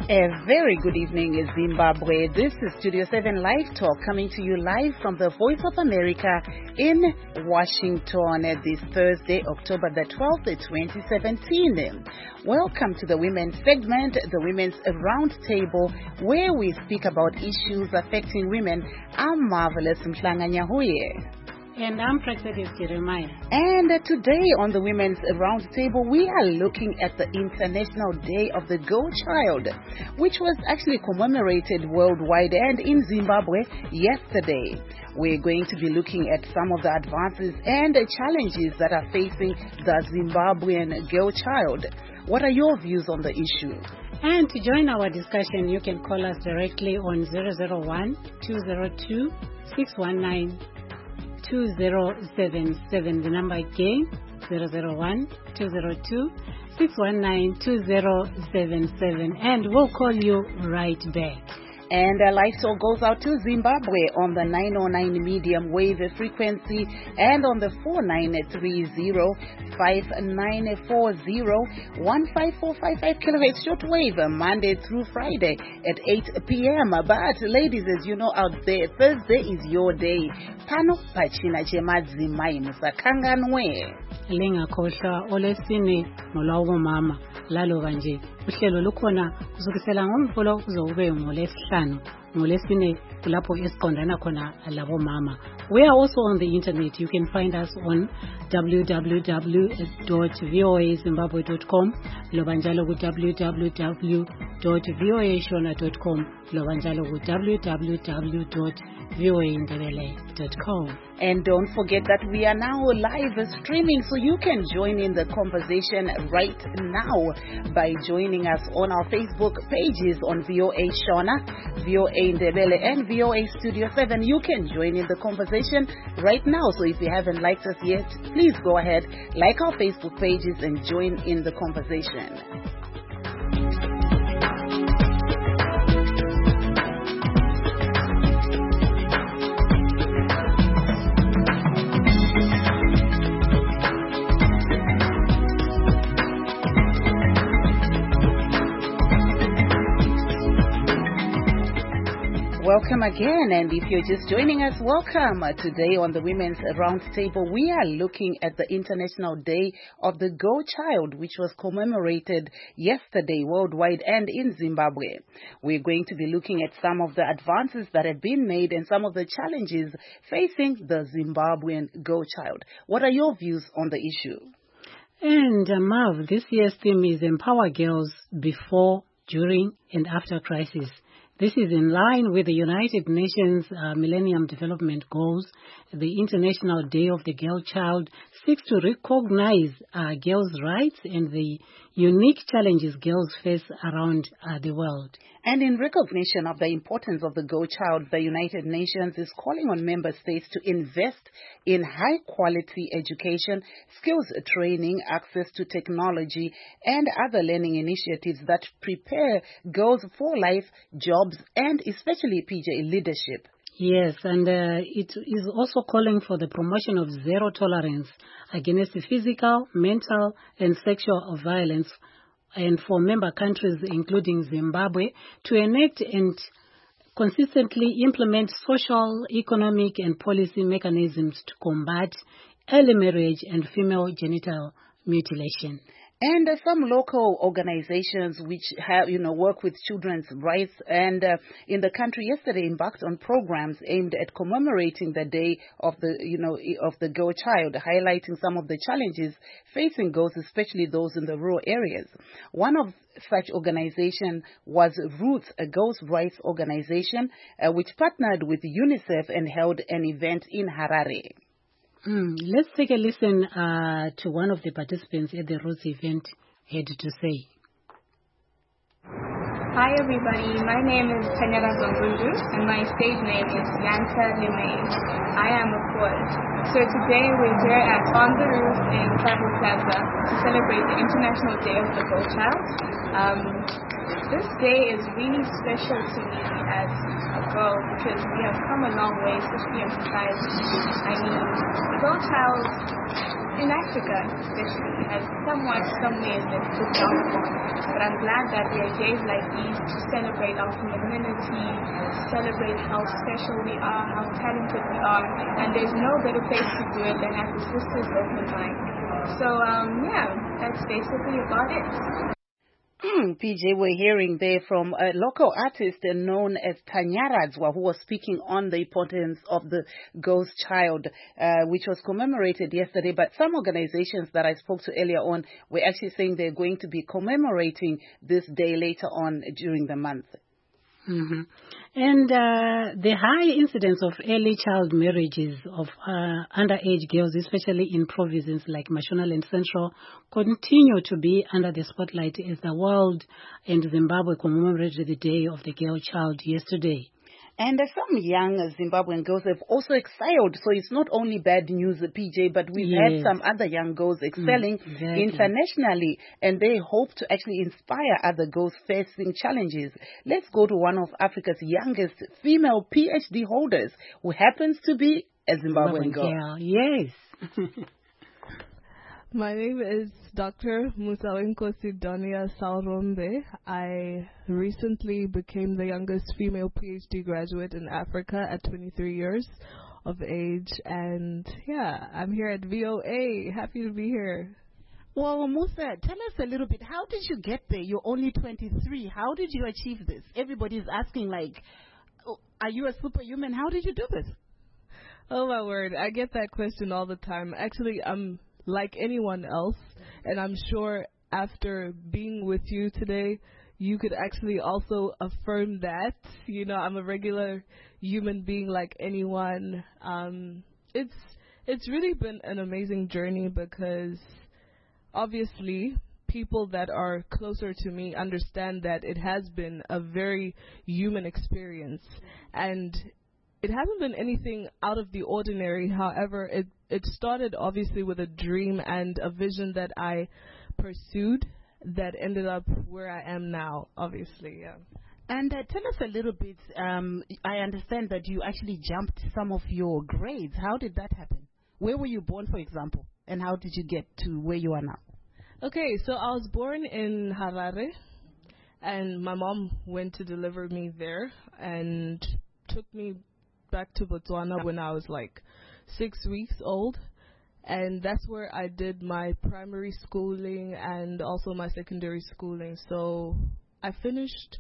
A very good evening, Zimbabwe. This is Studio 7 Live Talk coming to you live from the Voice of America in Washington this Thursday, October the 12th, 2017. Welcome to the Women's segment, the Women's Roundtable, where we speak about issues affecting women. I'm Marvelous Mhlanga Nyahuye. And I'm Praxedis Jeremiah. And today on the Women's Roundtable, we are looking at the International Day of the Girl Child, which was actually commemorated worldwide and in Zimbabwe yesterday. We're going to be looking at some of the advances and the challenges that are facing the Zimbabwean girl child. What are your views on the issue? And to join our discussion, you can call us directly on 001-202-619. 2077. The number again 001-202-619-2077, and we'll call you right back. And a live talk goes out to Zimbabwe on the 909 medium wave frequency and on the 4930-5940-15455 kilohertz shortwave Monday through Friday at 8 p.m. But ladies, as you know out there, Thursday is your day. Pano pachina chemadzimai musakanganwe. Lingakhohlwa olesine nolawo mama lalo kanje uhlelo lukhona kusukisela ngomvulo kuzobe ngolesihlanu ngolesine kulapho esiqondana khona labo mama. We are also on the internet. You can find us on www.voazimbabwe.com, lobanjalo ku www.voashona.com, lobanjalo ku www.voaindebele.com. And don't forget that we are now live streaming, so you can join in the conversation right now by joining us on our Facebook pages on VOA Shona, VOA Indebele, and VOA Studio 7. You can join in the conversation right now. So if you haven't liked us yet, please go ahead, like our Facebook pages and join in the conversation. Welcome again, and if you're just joining us, welcome. Today on the Women's Roundtable, we are looking at the International Day of the Girl Child, which was commemorated yesterday worldwide and in Zimbabwe. We're going to be looking at some of the advances that have been made and some of the challenges facing the Zimbabwean girl child. What are your views on the issue? And Marv, this year's theme is Empower Girls Before, During, and After Crisis. This is in line with the United Nations Millennium Development Goals. The International Day of the Girl Child seeks to recognize girls' rights and the unique challenges girls face around the world. And in recognition of the importance of the girl child, the United Nations is calling on member states to invest in high-quality education, skills training, access to technology, and other learning initiatives that prepare girls for life, jobs, and especially PJ leadership. Yes, and it is also calling for the promotion of zero tolerance against physical, mental, and sexual violence, and for member countries, including Zimbabwe, to enact and consistently implement social, economic, and policy mechanisms to combat early marriage and female genital mutilation. And some local organizations which have, work with children's rights and in the country yesterday embarked on programs aimed at commemorating the day of the girl child, highlighting some of the challenges facing girls, especially those in the rural areas. One of such organization was Roots, a girls' rights organization, which partnered with UNICEF and held an event in Harare. Let's take a listen to one of the participants at the Roots event had to say. Hi everybody, my name is Tanyara Zongundu and my stage name is Yanta Limay. I am a poet. So today we're here On the Roof in Travel Plaza to celebrate the International Day of the Girl Child. This day is really special to me as a girl because we have come a long way, especially in society. I mean, the girl child, in Africa especially has somewhat, some ways been put down upon. But I'm glad that there are days like these to celebrate our femininity, celebrate how special we are, how talented we are, and there's no better place to do it than at the Sisters Open Mic. So yeah, that's basically about it. PJ, we're hearing there from a local artist known as Tanyaradzwa, who was speaking on the importance of the Ghost Child, which was commemorated yesterday. But some organizations that I spoke to earlier on were actually saying they're going to be commemorating this day later on during the month. Mm-hmm. And the high incidence of early child marriages of underage girls, especially in provinces like Mashonaland and Central, continue to be under the spotlight as the world and Zimbabwe commemorated the Day of the Girl Child yesterday. And some young Zimbabwean girls have also excelled. So it's not only bad news, PJ, but we've had some other young girls excelling internationally, and they hope to actually inspire other girls facing challenges. Let's go to one of Africa's youngest female PhD holders, who happens to be a Zimbabwean girl. Yes. My name is Dr. Musawenkosi Donia Saurombe. I recently became the youngest female PhD graduate in Africa at 23 years of age. And yeah, I'm here at VOA. Happy to be here. Well, Musa, tell us a little bit. How did you get there? You're only 23. How did you achieve this? Everybody's asking, like, are you a superhuman? How did you do this? Oh, my word. I get that question all the time. Actually, I'm like anyone else, and I'm sure after being with you today, you could actually also affirm that. You know, I'm a regular human being like anyone. It's really been an amazing journey because obviously people that are closer to me understand that it has been a very human experience, and it hasn't been anything out of the ordinary. However, it started obviously with a dream and a vision that I pursued that ended up where I am now, obviously, yeah. And tell us a little bit, I understand that you actually jumped some of your grades. How did that happen? Where were you born, for example, and how did you get to where you are now? Okay, so I was born in Harare, and my mom went to deliver me there and took me back to Botswana when I was like 6 weeks old, and that's where I did my primary schooling and also my secondary schooling. So I finished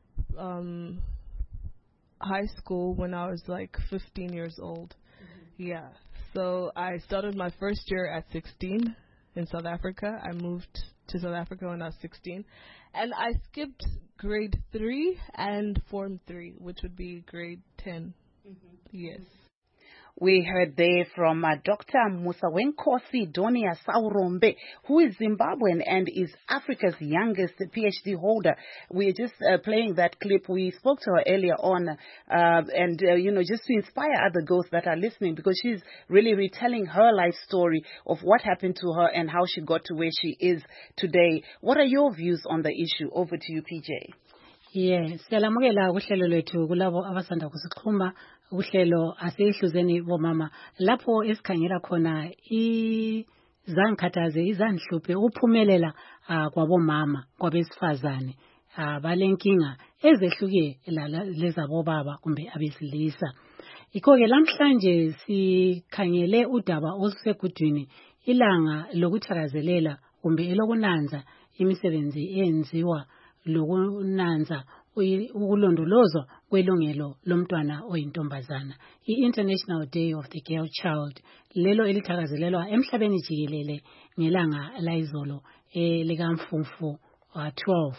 high school when I was like 15 years old. Yeah, so I started my first year at 16 in South Africa. I moved to South Africa when I was 16, and I skipped grade 3 and Form 3, which would be grade 10. Yes. We heard there from Dr. Musawenkosi Donia Saurombe, who is Zimbabwean and is Africa's youngest PhD holder. We're just playing that clip. We spoke to her earlier on, and just to inspire other girls that are listening, because she's really retelling her life story of what happened to her and how she got to where she is today. What are your views on the issue? Over to you, PJ. Yes, siyalamukela kuhlelo lwethu kulabo abasanda kusixhuma uhlelo asihluzeni bomama lapho esikhangela khona izangikhathaze izanhluphe uphumelela kwabomama kwabesifazane balenkinga ezehluke lezabo baba kumbe abesilisa. Ikho ke lamhlanje sikhangele udaba olusegudwini ilanga lokuthakazelela kumbe elokunanza imisebenzi eyenziwa lokunanza ukulondolozwa kwelungelo lomntwana oyintombazana. I-International Day of the Girl Child lelo elithakazelelwa emhlabeni jikelele ngelanga layizolo likamfumfu 12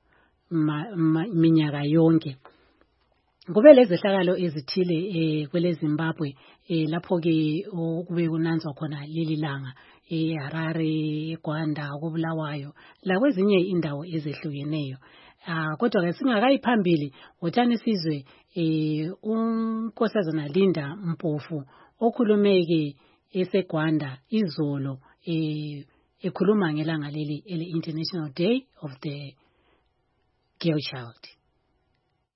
minyaka yonke. Kube lezehlakalo ezithile kwele Zimbabwe lapho ke kube kunanzwa khona leli langa eHarare, eGwanda, kuBulawayo lakwezinye indawo ezehlukeneyo. Kodwa ke singakayi phambili wotshani sizwe unkosazana Linda Mpofu okhulumeke eseGwanda izolo ekhuluma ngelanga leli ele International Day of the Girl Child. Just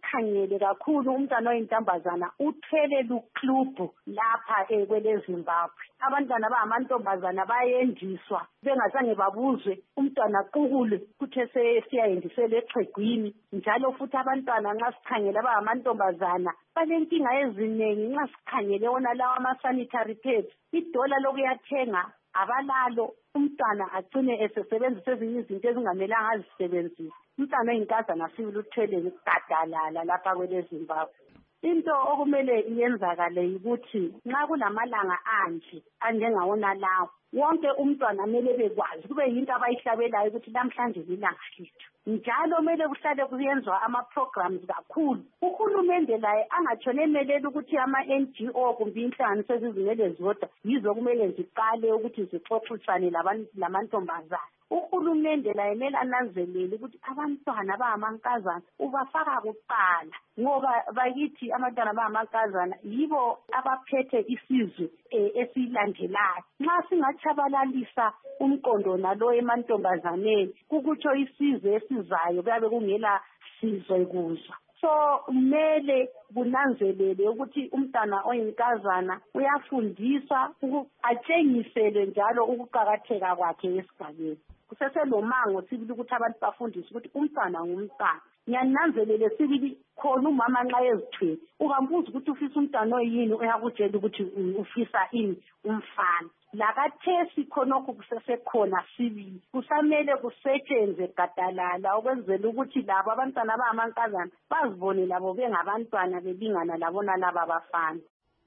sikhangele kakhulu umntwana oyintombazana uthwele luklubhu lapha kweleZimbabwe. Abantwana abangamantombazana bayendiswa bengazange babuzwe, umntwana qukule kuthe siyayendisela exhegwini. Njalo futhi abantwana nxa sikhangele abangamantombazana balenkinga eziningi nxa sikhangele wona lawa ama-sanitary pads. Idola lokuyathenga abalalo, umntwana agcine esesebenzisa ezinye izinto ezingamelanga azisebenzise. Umntwana oyinkazana sibili uthwele gadalala lapha kweleZimbabwe. Into okumele iyenzakale yikuthi nxa kulamalanga anje anjengawona lawo, wonke umntwana mele bekwazi kube yinto abayihlabelayo ukuthi namhlanje lilanga lethu. Njalo kumele kuhlale kuyenzwa ama-programs kakhulu. Uhulumende laye angatshone emelela ukuthi ama-NGO kumbe inhlanganiso ezizimele zodwa yizo kumele ziqale ukuthi zixoxisane lamantombazana. Uhulumende laye kumele ananzelele ukuthi abantwana abangamankazana ubafaka kuqala, ngoba bakithi abantwana abangamankazana yibo abaphethe isizwe esilandelayo. Nxa singatshabalalisa umqondo nalo emantombazaneni, kukutsho isizwe esizayo kuyabe kungela sizwe kuzwa. So kumele kunanzelele ukuthi umntwana oyinkazana uyafundiswa atshengisele njalo ukuqakatheka kwakhe esigabeni. Kuseselomango sibili ukuthi abantu bafundiswe ukuthi umntwana ngumntwana. Ngiyananzelele sibili khona umama nxa ezithwele ukambuza ukuthi ufisa umntwana oyini, uyakutshela ukuthi ufisa ini, umfana. Lakathesi khonokho kusesekhona sibili, kusamele kusetshenzwe gadalala ukwenzela ukuthi labo abantwana abangamankazana bazibone labo bengabantwana belingana labona laba abafana.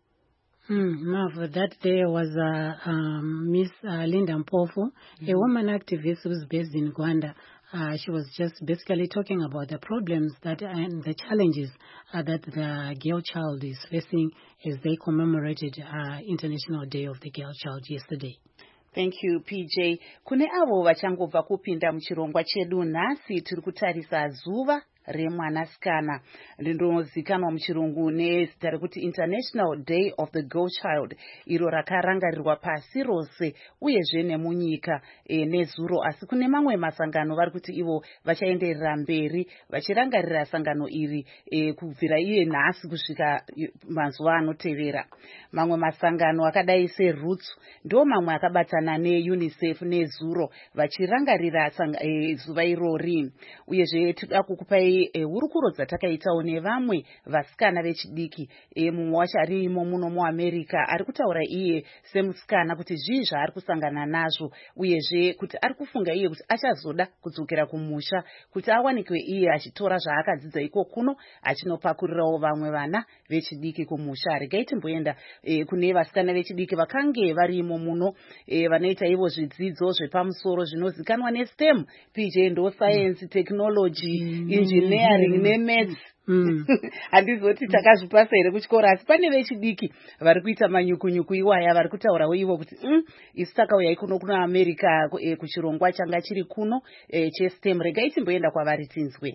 Marva, that day was Miss Linda Mpofu, a woman activist who's based in Rwanda. She was just basically talking about the problems and the challenges that the girl child is facing as they commemorated International Day of the Girl Child yesterday. Thank you, PJ. Kune avo vachangobva kupinda muchirongwa chedu nhasi tiri kutarisa zuva remwanasikana rinozikanwa muchirungu nezita rekuti International Day of the Girl Child, iro rakarangarirwa pasi rose uyezve nemunyika nezuro. Asi kune mamwe masangano vari kuti ivo vachaenderera mberi vachirangarira sangano iri kubvira iye nhasi kusvika mazuva anotevera. Mamwe masangano akadai seRoots ndo mamwe akabatana neUNICEF nezuro vachirangarira zuva irori. Uyezve tinoda kukupai hurukuro dzatakaitawo nevamwe vasikana vechidiki. Mumwe wacho arimo muno muAmerica ari kutaura iye semusikana kuti zvii zvaari kusangana nazvo, uyezve kuti ari kufunga iye kuti achazoda kudzokera kumusha kuti awanikwe iye achitora zvaakadzidza iko kuno achinopakurirawo vamwe vana vechidiki kumusha. Regai timboenda kune vasikana vechidiki vakange varimo muno vanoita ivo zvidzidzo zvepamusoro zvinozikanwa neSTEM. PJ ndo science, technology, engineering nemaths. Handizoti takazvipasa here kuchikora, asi pane vechidiki vari kuita manyukunyuku iwaya vari kutaurawo ivo kuti isu takauya kuno kuna America kuchirongwa changa chiri kuno cheSTEM. Regai timboenda kwavari tinzwe.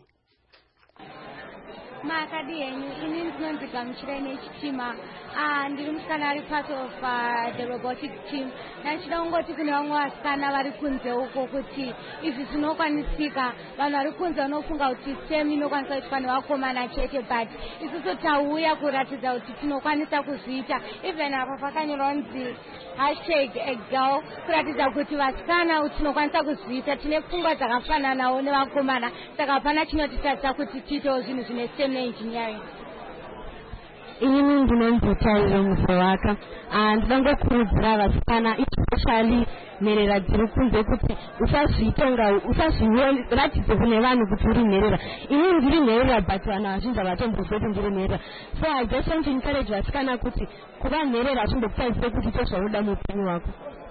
Makadi yenyu ini ndinonzi Gamuchira nechitima ndiri musikana ari part of the robotics team. Ndachida kungoti kune vamwe vasikana vari kunze uko kuti izvi zvinokwanisika. Vanhu vari kunze vanofunga kuti STEM inokwanisa kuitwa nevakomana chete, but isusu tauya kuratidza kuti tinokwanisa kuzviita. Even apa pakanyorwa kunzi #girl kuratidza kuti vasikana tinokwanisa kuzviita, tine pfungwa dzakafananawo nevakomana, saka hapana chinotitatidza kuti tiitewo zvinhu zvine STEM neengineering. Inini ndinonzi Tairo Musewaka. Ndinongokurudzira vasikana especially nherera dziri kunze kuti usazviratidze kune vanhu kuti uri nherera. Inini ndiri nherera but vanhu vazhinji havatombozoti ndiri nherera. So I just want to encourage vasikana kuti kuva nherera hazvindokutarisire kuti ito zvaunoda muupenyu hwako.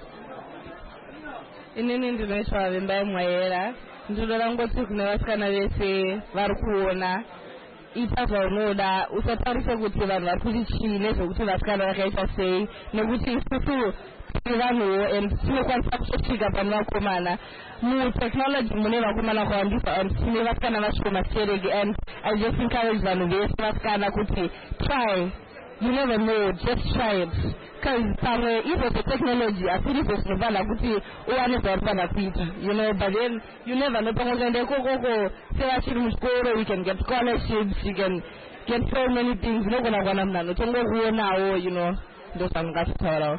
Inini ndinoitwa Vembai Mwaera. Ndinoda kungoti kune vasikana vese vari kuona ita zvaunoda, usatarise kuti vanhu vari kuti chii nezvokuti vasikana vakaita sei, nekuti isusu tiri vanhuwo and tinokwanisa kutosvika pane vakomana. Mutechnology mune vakomana kwandisa and tine vasikana vasvika mastereki, and I just encourage vanhu vese vasikana kuti try you never know, just try it. Because if the technology, I feel it's you know, but then you never know. We can get scholarships, you can get so many things. You know, those are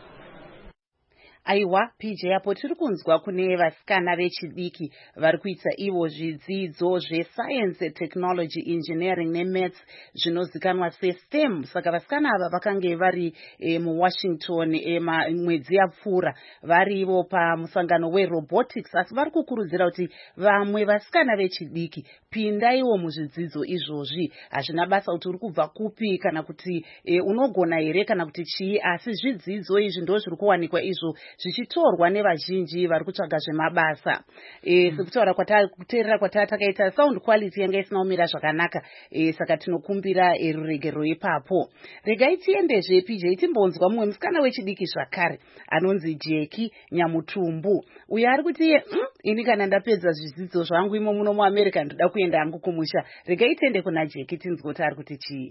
Aiwa, PJ apo tiri kunzwa kune vasikana vechidiki vari kuita ivo zvidzidzo zveScience, Technology, Engineering neMaths zvinozikanwa seSTEM. Saka vasikana ava vakange vari muWashington mwedzi yapfuura varivo pamusangano weRobotics, asi vari kukurudzira kuti vamwe vasikana vechidiki pindaiwo muzvidzidzo izvozvi. Hazvina basa kuti uri kubva kupi kana kuti unogona here kana kuti chii, asi zvidzidzo izvi ndo zviri kuwanikwa izvo zvichitorwa nevazhinji vari kutsvaga zvemabasa. Sekutaura kuteerera kwatakaita sound quality yanga isina kumira zvakanaka, saka tinokumbira ruregero ipapo. Regai tiendezve PJ timbonzwa mumwe musikana wechidiki zvakare anonzi Jackie Nyamutumbu. Uyo ari kuti ini kana ndapedza zvidzidzo zvangu imo muno muAmerica ndoda kuenda hangu kumusha. Regai tiende kuna Jackie tinzwe kuti ari kuti chii.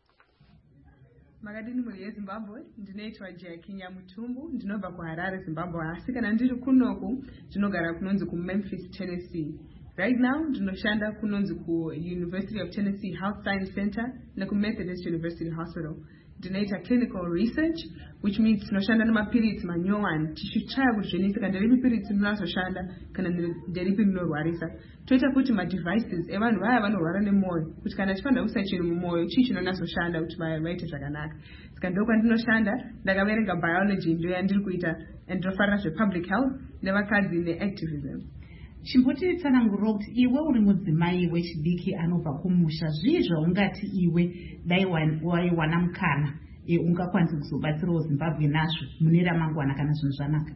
Makadini muri yeZimbabwe, ndinoitwa Jackie Nyamutumbu, ndinobva kuHarare, Zimbabwe, asi kana ndiri kunoku ndinogara kunonzi kuMemphis, Tennessee. Right now ndinoshanda kunonzi kuUniversity of Tennessee Health Science Center nekuMethodist University Hospital. Ndinoita clinical research, which means tinoshanda nemapiritsi manyowani tichitsvaya kuti zvenisi kana nderipi piritsi rinozoshanda kana nderipi rinorwarisa. Toita kuti madevices evanhu vaya vanorwara nemwoyo kuti kana chifanira kuisa chinhu mumwoyo chii chinonazoshanda kuti vaite zvakanaka. Saka ndokwandinoshanda, ndakaverenga biology ndo yandiri kuita, and ndofarira zvepublic health nevakadzi neactivism. Chimbotitsanangurira kuti iwe uri mudzimai wechidiki anobva kumusha, zvii zvaungati iwe dai waiwana mukana ungakwanisa kuzobatsirawo Zimbabwe nazvo mune ramangwana kana zvinhu zvanaka?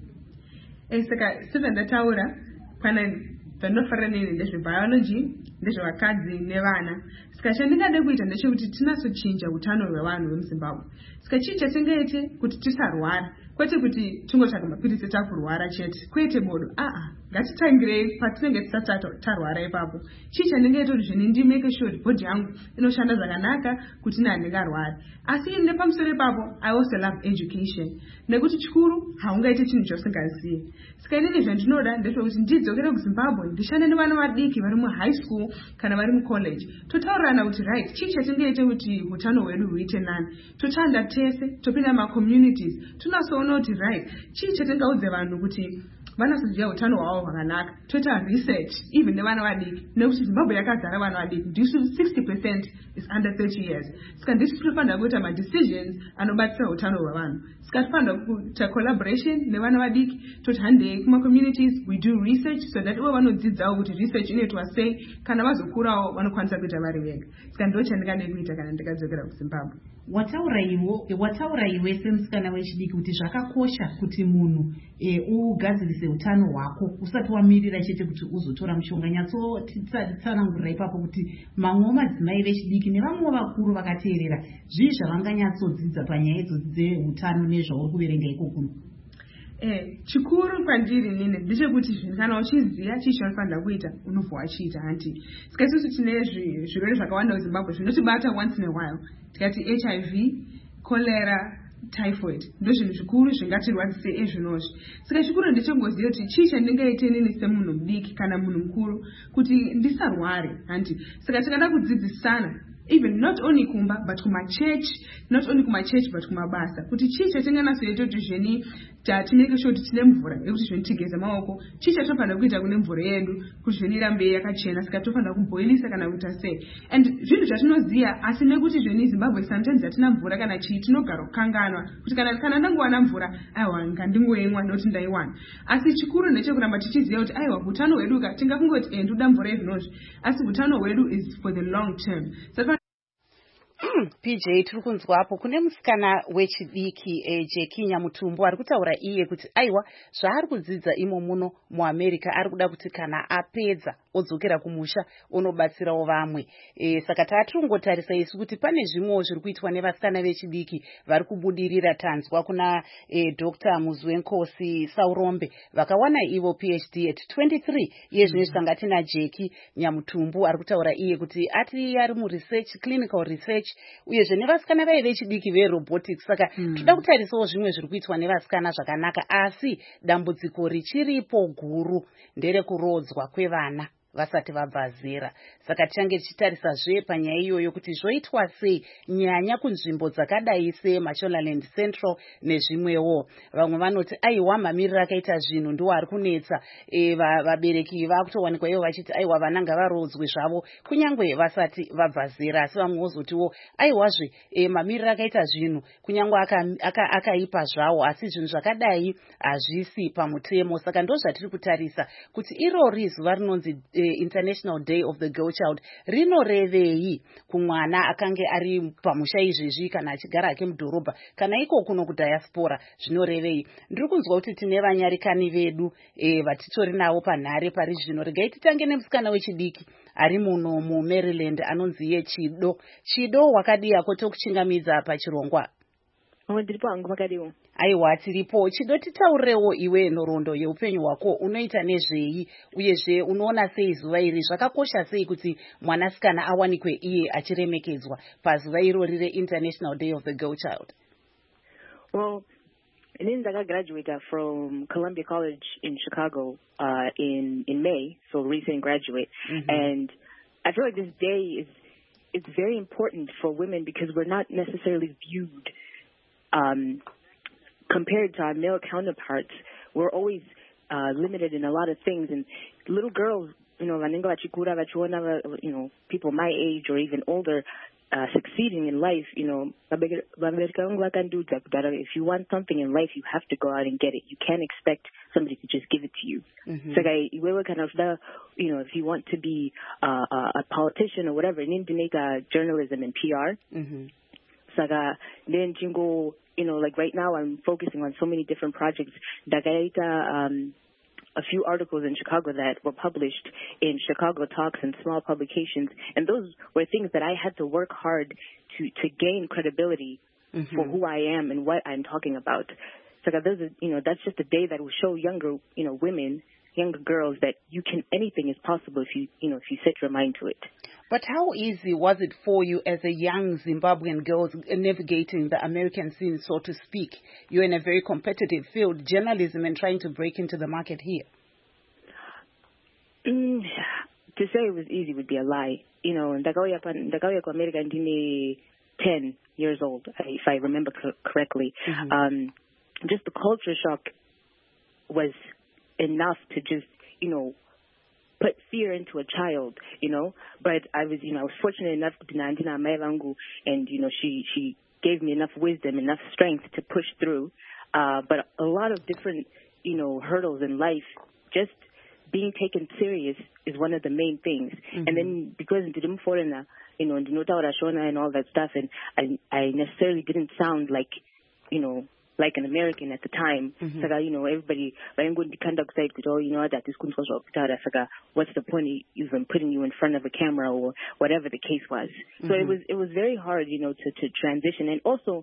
Saka sezvandataura pana zvandinofarira neni ndezvebiology, ndezvevakadzi nevana. Saka chandingade kuita ndechekuti tinasochinja utano hwevanhu vemuZimbabwe. Saka chii chatingaite kuti tisarwara, kwete kuti tingotsvaga mapiritsi takurwara chete, kwete bodo. Ngatitangirei patinenge tisati tarwara ipapo. Chii chandingaita kuti zvini ndimeke sure kuti body yangu inoshanda zvakanaka kuti handingarwari. Asi nepamusoro ipapo I also love education. Nekuti chikuru haungaite chinhu chausingazivi. Saka inini zvandinoda ndezvekuti ndidzokere kuZimbabwe ndishande nevana vadiki vari muhigh school kana vari mucollege. Totaurirana kuti right, chii chatingaite kuti utano hwedu huite nani. Tochanda tese, topinda macommunities, tunasoona kuti right, chii chatingaudze vanhu kuti vanasoziva utano hwavo hwakanaka. Toita research even nevana vadiki, nekuti Zimbabwe yakazara vana vadiki. Ndisu 60% is under 30 years. Saka ndisu tinofanira kuita madecisions anobatsira utano hwevanhu. Saka tinofanira kuita collaboration nevana vadiki, toti handei kumacommunities, we do research so that ivo vanodzidzawo kuti research inoitwa sei, kana vazokurawo vanokwanisa kuita vari vega. Saka ndo chandingade kuita kana ndikadzokera kuZimbabwe. Wataura iwe semusikana wechidiki kuti zvakakosha kuti munhu ugadzirise utano hwako usati wamirira chete kuti uzotora mushonga. Nyatsotsanangurira ipapo kuti mamwe madzimai vechidiki nevamwe vakuru vakateerera zvii zvavanganyatsodzidza panyaya idzodzi dzeutano nezvauri kuverenga ikoko. Chikuru kwandiri nini ndechekuti kana uchiziva chii chaunofanira kuita unobva wachiita hanti. Saka isusu tine zvirwere zvakawanda muZimbabwe zvinotibata once in a while. Tikati HIV, cholera, typhoid ndo zvinhu zvikuru zvingatirwadzise ezvinozvi. Saka chikuru ndechengoziva kuti chii chandingaite nini semunhu mudiki kana munhu mukuru kuti ndisarware hanti. Saka tikada kudzidzisana even not only kumba but kumachurch, not only kumachurch but kumabasa, kuti chii chatinganasoita kuti zveni tatimeke sure kuti tine mvura yekuti zveni tigeze maoko, chii chatofanira kuita kune mvura yedu kuti zveni irambe yakachena. Saka tofanira kuboilisa kana kuita sei, and zvinhu zvatinoziva. Asi nekuti zveni Zimbabwe sometimes hatina mvura kana chii, tinogara kukanganwa kuti kana ndangowana mvura aiwa ngandingoimwa noti ndaiwana. Asi chikuru ndechekuramba tichiziva kuti aiwa utano hwedu tingakungoti ndoda mvura izvinozvi, asi utano hwedu is for the long term. PJ tiri kunzwapo kune musikana wechidiki Jackie Nyamutumbu ari kutaura iye kuti aiwa zvaari kudzidza imo muno muAmerica ari kuda kuti kana apedza odzokera kumusha onobatsirawo vamwe. Saka tatungotarisa isu kuti pane zvimwewo zviri kuitwa nevasikana vechidiki vari kubudirira. Tanzwa kuna Dr. Muzwenkosi Saurombe vakawana ivo PhD at 23 iye zvinoizvi tanga tina Jeki Nyamutumbu ari kutaura iye kuti ari muresearch, clinical research, uyezve nevasikana vai vechidiki verobotics. Saka toda kutarisawo zvimwe zviri kuitwa nevasikana zvakanaka, asi dambudziko richiripo guru nderekurodzwa kwevana vasati vabva zera. Saka tichange tichitarisazve panyaya iyoyo kuti zvoitwa sei nyanya kunzvimbo dzakadai seMashonaland Central nezvimwewo. Vamwe vanoti aiwa mamiriro akaita zvinhu ndiwo ari kunetsa. Vabereki vakutowanikwa ivo vachiti aiwa vana ngavarodzwe zvavo kunyangwe vasati vabva zera, asi vamwe vozotiwo aiwazve mamiriro akaita zvinhu kunyangwe akaipa zvawo, asi zvinhu zvakadai hazvisi pamutemo. Saka ndozvatiri kutarisa kuti irori zuva rinonzi International Day of the Girl Child rinorevei kumwana akange ari pamusha izvezvi kana achigara ake mudhorobha kana iko kuno kudiaspora, zvinorevei. Ndiri kunzwa kuti tine vanyarikani vedu vatitori navo panhare pari zvino. Regai titange nemusikana wechidiki ari muno muMaryland anonzi iye Chido. Chido, wakadiyako tokuchingamidza pachirongwa? Ndiripo hangu, makadiwo. Aiwa, tiripo. Chido, titaurewo iwe nhoroondo yeupenyu hwako unoita nezvei, uyezve unoona sei zuva iri zvakakosha sei kuti mwanasikana awanikwe iye achiremekedzwa pazuva irori reInternational Day of the Girl Child? Well, inini ndakagraduate from Columbia College in Chicago in May, so recent graduate. And I feel like this day it's very important for women because we're not necessarily viewed compared to our male counterparts. We're always limited in a lot of things, and little girls, people my age or even older succeeding in life, if you want something in life, you have to go out and get it. You can't expect somebody to just give it to you. So we were kind of if you want to be a politician or whatever, you need to make journalism and PR. Saga then jingo, like right now I'm focusing on so many different projects. A few articles in Chicago that were published in Chicago Talks and small publications, and those were things that I had to work hard to gain credibility for who I am and what I'm talking about. So that's just a day that will show younger, women, younger girls that anything is possible if you set your mind to it. But how easy was it for you as a young Zimbabwean girl navigating the American scene, so to speak? You're in a very competitive field, journalism, and trying to break into the market here. To say it was easy would be a lie. Ndakauya ku America ndine 10 years old, if I remember correctly. Just the culture shock was enough to just, put fear into a child, But I was fortunate enough to Nandina Mailangu, and, she gave me enough wisdom, enough strength to push through. But a lot of different, hurdles in life, just being taken serious is one of the main things. And then because into the foreigner, and all that stuff, and I necessarily didn't sound like, like an American at the time. So everybody, I'm going to conduct side, that this what's the point of even putting you in front of a camera or whatever the case was. So it was very hard, to transition, and also,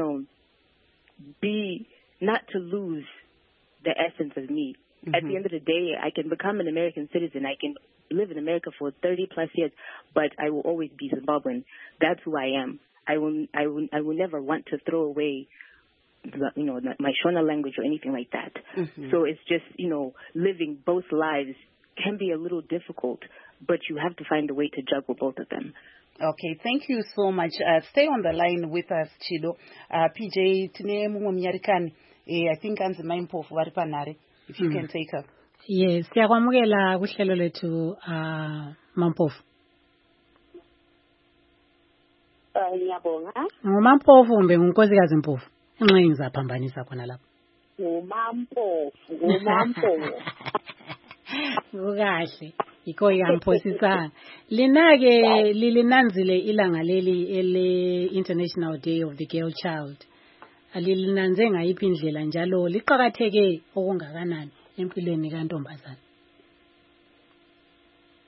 not to lose the essence of me. At the end of the day, I can become an American citizen. I can live in America for 30 plus years, but I will always be Zimbabwean. That's who I am. I will never want to throw away my Shona language or anything like that. So it's just, living both lives can be a little difficult, but you have to find a way to juggle both of them. Okay, thank you so much. Stay on the line with us, Chido. PJ, tine mumwe mnyarikani. I think anzi maimpofu vari panhare. If you can take her. Yes, siyakwamukela kuhlelo lethu Mampofu. Ngiyabonga. Ngumampofu kumbe ngunkosikazi Mpofu? Inxa ngizaphambanisa khona lapha. Ngumampofu. Kukahle. Yikho ikamphosisanga. Lina-ke lilinanzile ilanga leli ele-International Day of the Girl Child. Alilinanze ngayiphi indlela njalo liqhakatheke okungakanani empilweni kantombazana?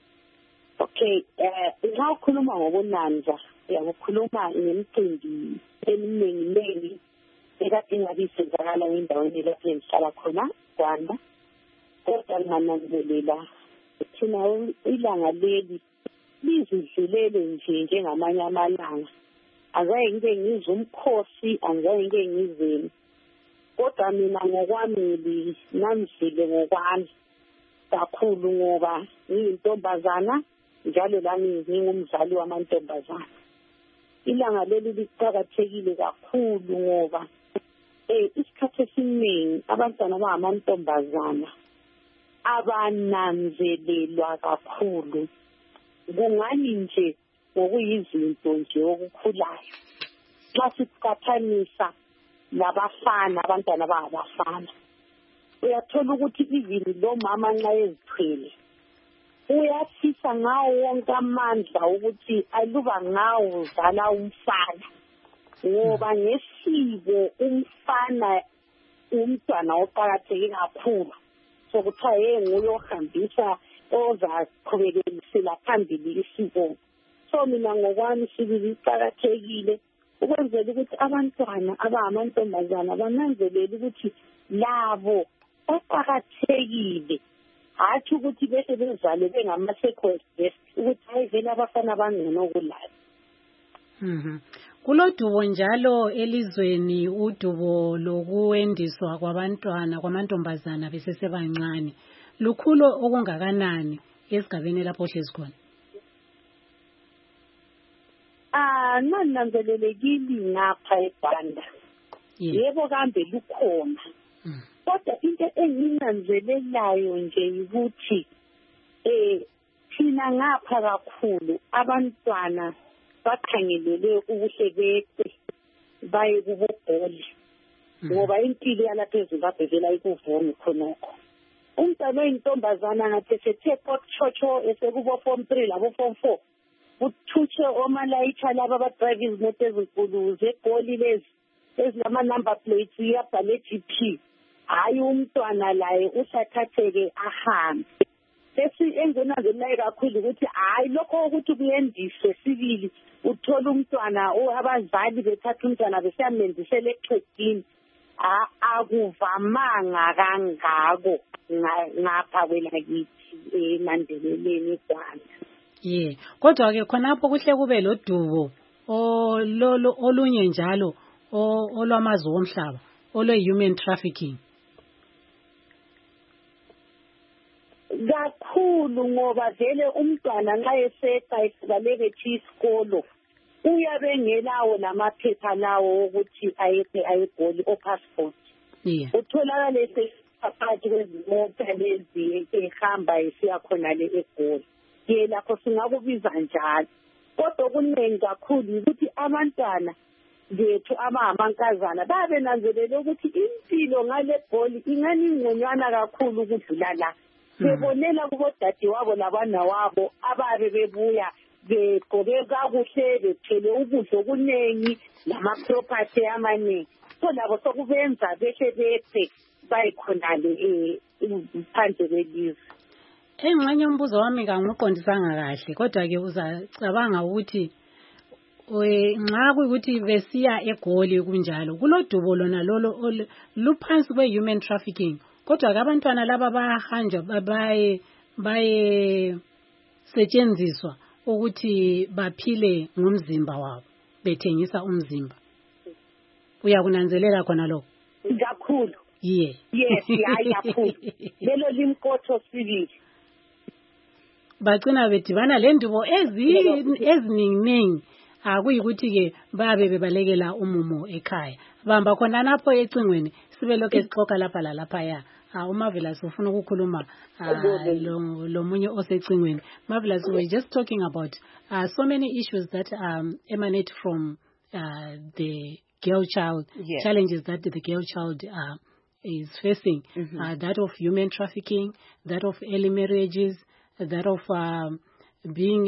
Okay, nxa ukhuluma ngobunanza uyakukhuluma ngemicimbi eminingi ekade ingabe isenzakala endaweni lapho engihlala khona Rwanda. Kodwa ngananzelela thina ilanga leli lizidlulele nje njengamanye amalanga. Azange ngike ngizwe umkhosi, azange ngike ngizwe. Kodwa mina ngokwami namzile ngokwami kakhulu ngoba ngiyintombazana njalo lami ngingumzali wamantombazana. Ilanga leli liqakathekile kakhulu ngoba isikhathi esiningi abantwana abangamantombazana abananzelelwa kakhulu. Kungani nje ngokuyizinto nje okukhulayo. Xa siqhathanisa labafana, abantwana abangabafana, uyathola ukuthi ivini lo mama nxa ezithwele uyafisa ngawo wonke amandla ukuthi aluba ngawo uzala umfana, ngoba ngesiko umfana umntwana oqakatheke kakhulu. So kuthiwa nguye ohambisa ozaqhubekisela phambili isiko. So mina ngokwami sibili iqakathekile ukwenzela ukuthi abantwana abangamantombazana bananzelele ukuthi labo baqakathekile. Hathi ukuthi bese bezale bengama-second best ukuthi hayi vele abafana bangcono kulayo. Kulodubo njalo elizweni, udubo lokuwendiswa kwabantwana kwamantombazana besesebancane. Lukhulu okungakanani esigabeni lapho hlezi khona? Nananzelelekile ngapha eBanda. Yebo kambe lukhona. Kodwa into enginanzelelayo nje ukuthi thina ngapha kakhulu abantwana bakhangelele ubuhle bethu baye kubobholi ngoba impilo yalapha eZimbabwe vela ikuvumi khonokho. Umntwana oyintombazana ngathi sethe potchocho esekubo form 3 labo form 4 uthutshe omalayitha laba abadrayiva izimoto ezinkulu zegoli lezi ezilama number plates yabhale GP. Hayi umntwana laye usathatheke ahambe. Bese engenazelayo kakhulu ukuthi hayi lokho ukuthi kuyendiswe sibili uthola umntwana abazali bethatha umntwana besiyamenzisela eqhegini. Akuvamanga kangako ngapha kwelakithi emandeleleni eGwanda. Kodwa ke khonapho kuhle kube lodubo olunye njalo olwamazwe omhlaba olwe-human trafficking. Kakhulu ngoba vele umntwana nxa eseqa esibaleke isikolo uyabe ngelawo lamaphepha lawo ukuthi ayethe ayegoli o-passport. Utholakale phakathi kwezimota lezi ehamba esiya khonale eGoli. Lapho singakubiza njalo. Kodwa kuningi kakhulu ukuthi abantwana bethu abangamankazana babenanzelele ukuthi impilo ngale Goli ingani ingconywana kakhulu ukudlula la. Bebonela kubodade wabo labana wabo ababe bebuya begqoke kakuhle bethele ukudla okuningi lama-property amaningi. So labo sokubenza behle bethe bayikhonale phandle kwelizwe. Engxenye umbuzo wami kanguqondisanga kahle, kodwa ke uzacabanga ukuthi nxa kuyikuthi besiya eGoli kunjalo kulodubo lona lolo luphansi kwe-human trafficking. Kodwa ke abantwana laba bayahanjwa baye setshenziswa ukuthi baphile ngomzimba wabo bethengisa umzimba. Uyakunanzelela khona lokho? Kakhulu. Yes, hayi kakhulu. Lelo limkotho sibili. Bagcina bedibana lendubo eziningi akuyikuthi ke babe bebalekela umumo ekhaya. Bamba khona lapho ecingweni sibe lokho esixoxa lapha lalapha uMarvelous ufuna ukukhuluma lo munye osecingweni. Marvelous, we're just talking about so many issues that emanate from the girl child, challenges that the girl child is facing, that of human trafficking, that of early marriages, that of being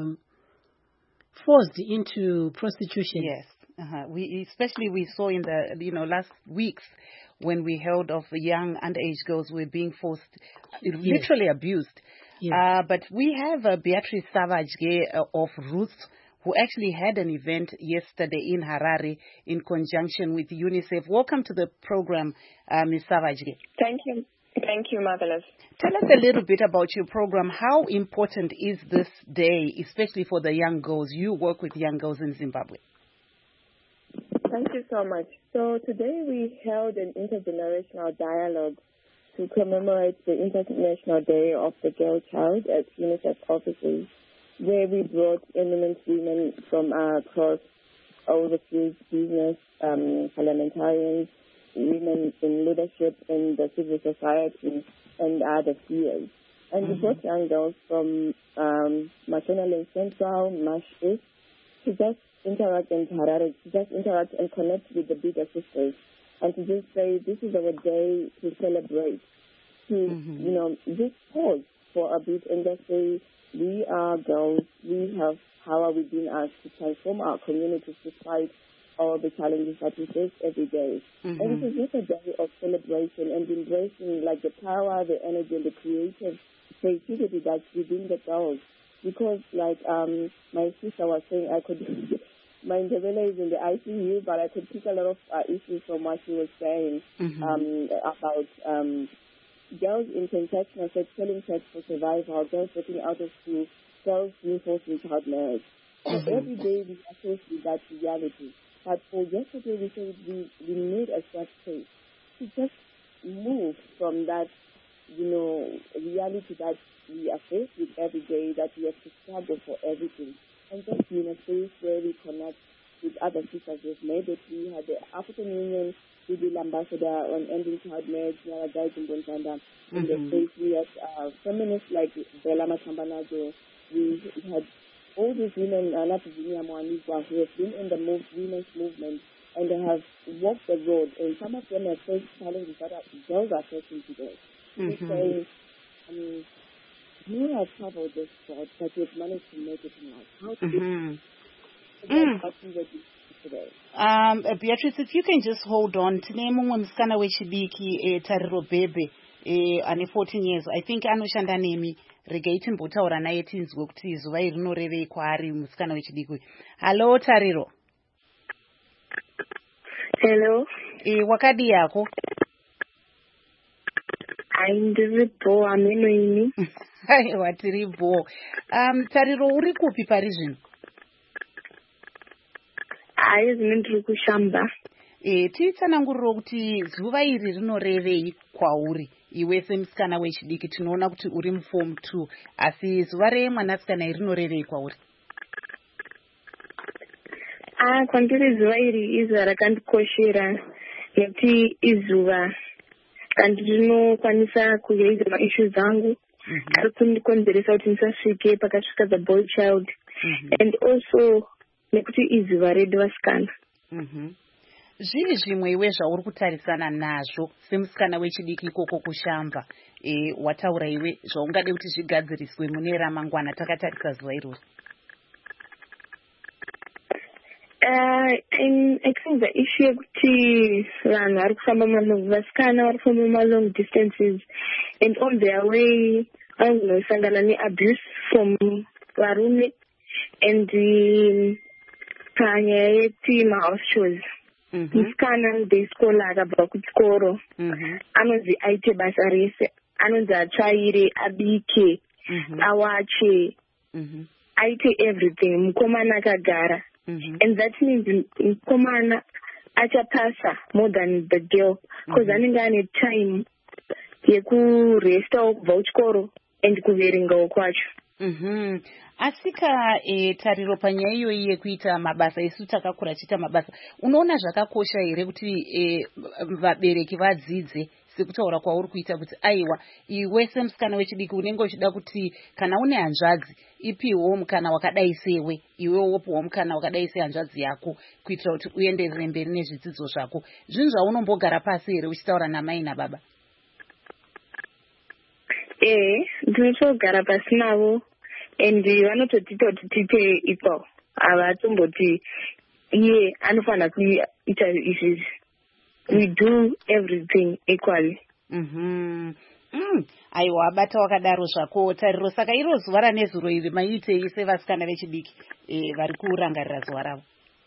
forced into prostitution. Yes. We saw in the last weeks when we heard of young underage girls were being forced, literally abused. Yes. But we have Beatrice Savage of Roots, who actually had an event yesterday in Harare in conjunction with UNICEF. Welcome to the program, Ms. Savage. Thank you. Thank you, Marvelous. Tell us a little bit about your program. How important is this day, especially for the young girls? You work with young girls in Zimbabwe. Thank you so much. So today we held an intergenerational dialogue to commemorate the International Day of the Girl Child at UNICEF offices, where we brought eminent women from across all the fields, business, parliamentarians, women in leadership in the civil society, and other fields. And we brought young girls from Mashonaland Central, Mash East, to just interact in Harare, to just interact and connect with the bigger sisters, and to just say this is our day to celebrate, to, just pause for a bit and just say, we are girls, we have power within us to transform our communities despite all the challenges that we face every day. And it is just a day of celebration and embracing like the power, the energy, and the creativity that's within the girls. Because like my sister was saying, I could, my Ndebele is in the ICU, but I could pick a lot of issues from what she was saying about girls in transactional sex, selling sex for survival, girls getting out of school, girls being forced into child marriage. So every day we are faced with that reality. But for yesterday, we said we need a safe space to just move from that, reality that we are faced with every day, that we have to struggle for everything, and just be in a space where we connect with other sisters. We've made it. We had the African Union Civil Ambassador on ending child marriage, Nyara Guys in Bontanda. In the space, we had feminists like Bella Machambanazo. We had all these women, Virginia Moanigwa, who have been in the women's movement and they have walked the road, and some of them have faced challenges that girls are facing today. They say, you have traveled this road, but you've managed to make it in life. How do you today? Beatrice, if you can just hold on. Tine mumwe musikana wechidiki Tariro Bebe ane 14 years. I think anoshanda nemi. Regai timbotaura naye tinzwe kuti zuva iri rinorevei kwaari musikana wechidiki. Hello Tariro. Hello. Wakadi yako? Ndiripo, ameno ini. Watiripo. Tariro, uri kupi pari zvino? Zvino ndiri kushamba. Titsananguriro kuti zuva iri rinorevei kwauri iwe semusikana wechidiki. Tinoona kuti uri muform 2, asi zuva remwanasikana iri rinorevei kwauri? Kwandiri zuva iri izuva rakandikoshera, nekuti izuva randinokwanisa kuraise maissues angu ari kundikonzeresa kuti ndisasvike pakasvika the boy child, and also nekuti izuva redu vasikana. Zviri zvimwe iwe zvauri kutarisana nazvo semusikana wechidiki ikoko kushamba, wataura iwe zvaungade kuti zvigadziriswe mune ramangwana takatarisa zuva irori? I think the issue yekuti vanhu vari kufamba vasikana vari kufamba long distances and on their way vanonosangana neabuse from varume, and panyaya yeti mahouse chores. Musikana ndeisikola akabva kuchikoro anonzi aite basa rese, anonzi atsvaire, abike, awache, aite everything. Mukomana akagara, and that means mukomana achapasa more than the girl, because anenge ane time yekurestawo kubva kuchikoro and kuverengawo kwacho. Asika Tariro, panyaya iyoyi yekuita mabasa, isu takakura tiita mabasa, unoona zvakakosha here kuti vabereki vadzidze sekutaura kwauri kuita kuti aiwa iwe semusikana wechidiki unenge uchida kuti kana une hanzvadzi ipiwo mukana wakadai sewe, iwe wopiwa mukana wakadai sehanzvadzi yako kuitira kuti uenderere mberi nezvidzidzo zvako. Zvinhu zvaunombogara pasi here uchitaura namai nababa? Ndinotogara pasi navo, and vanototita kuti tiite equal. Havatomboti iye anofanira kuita izvizvi. We do everything equally. aiwa bata wakadaro zvako tariro. Saka iro zuva ranezuro iri maitei sevasikana vechidiki vari kurangarira zuva ravo?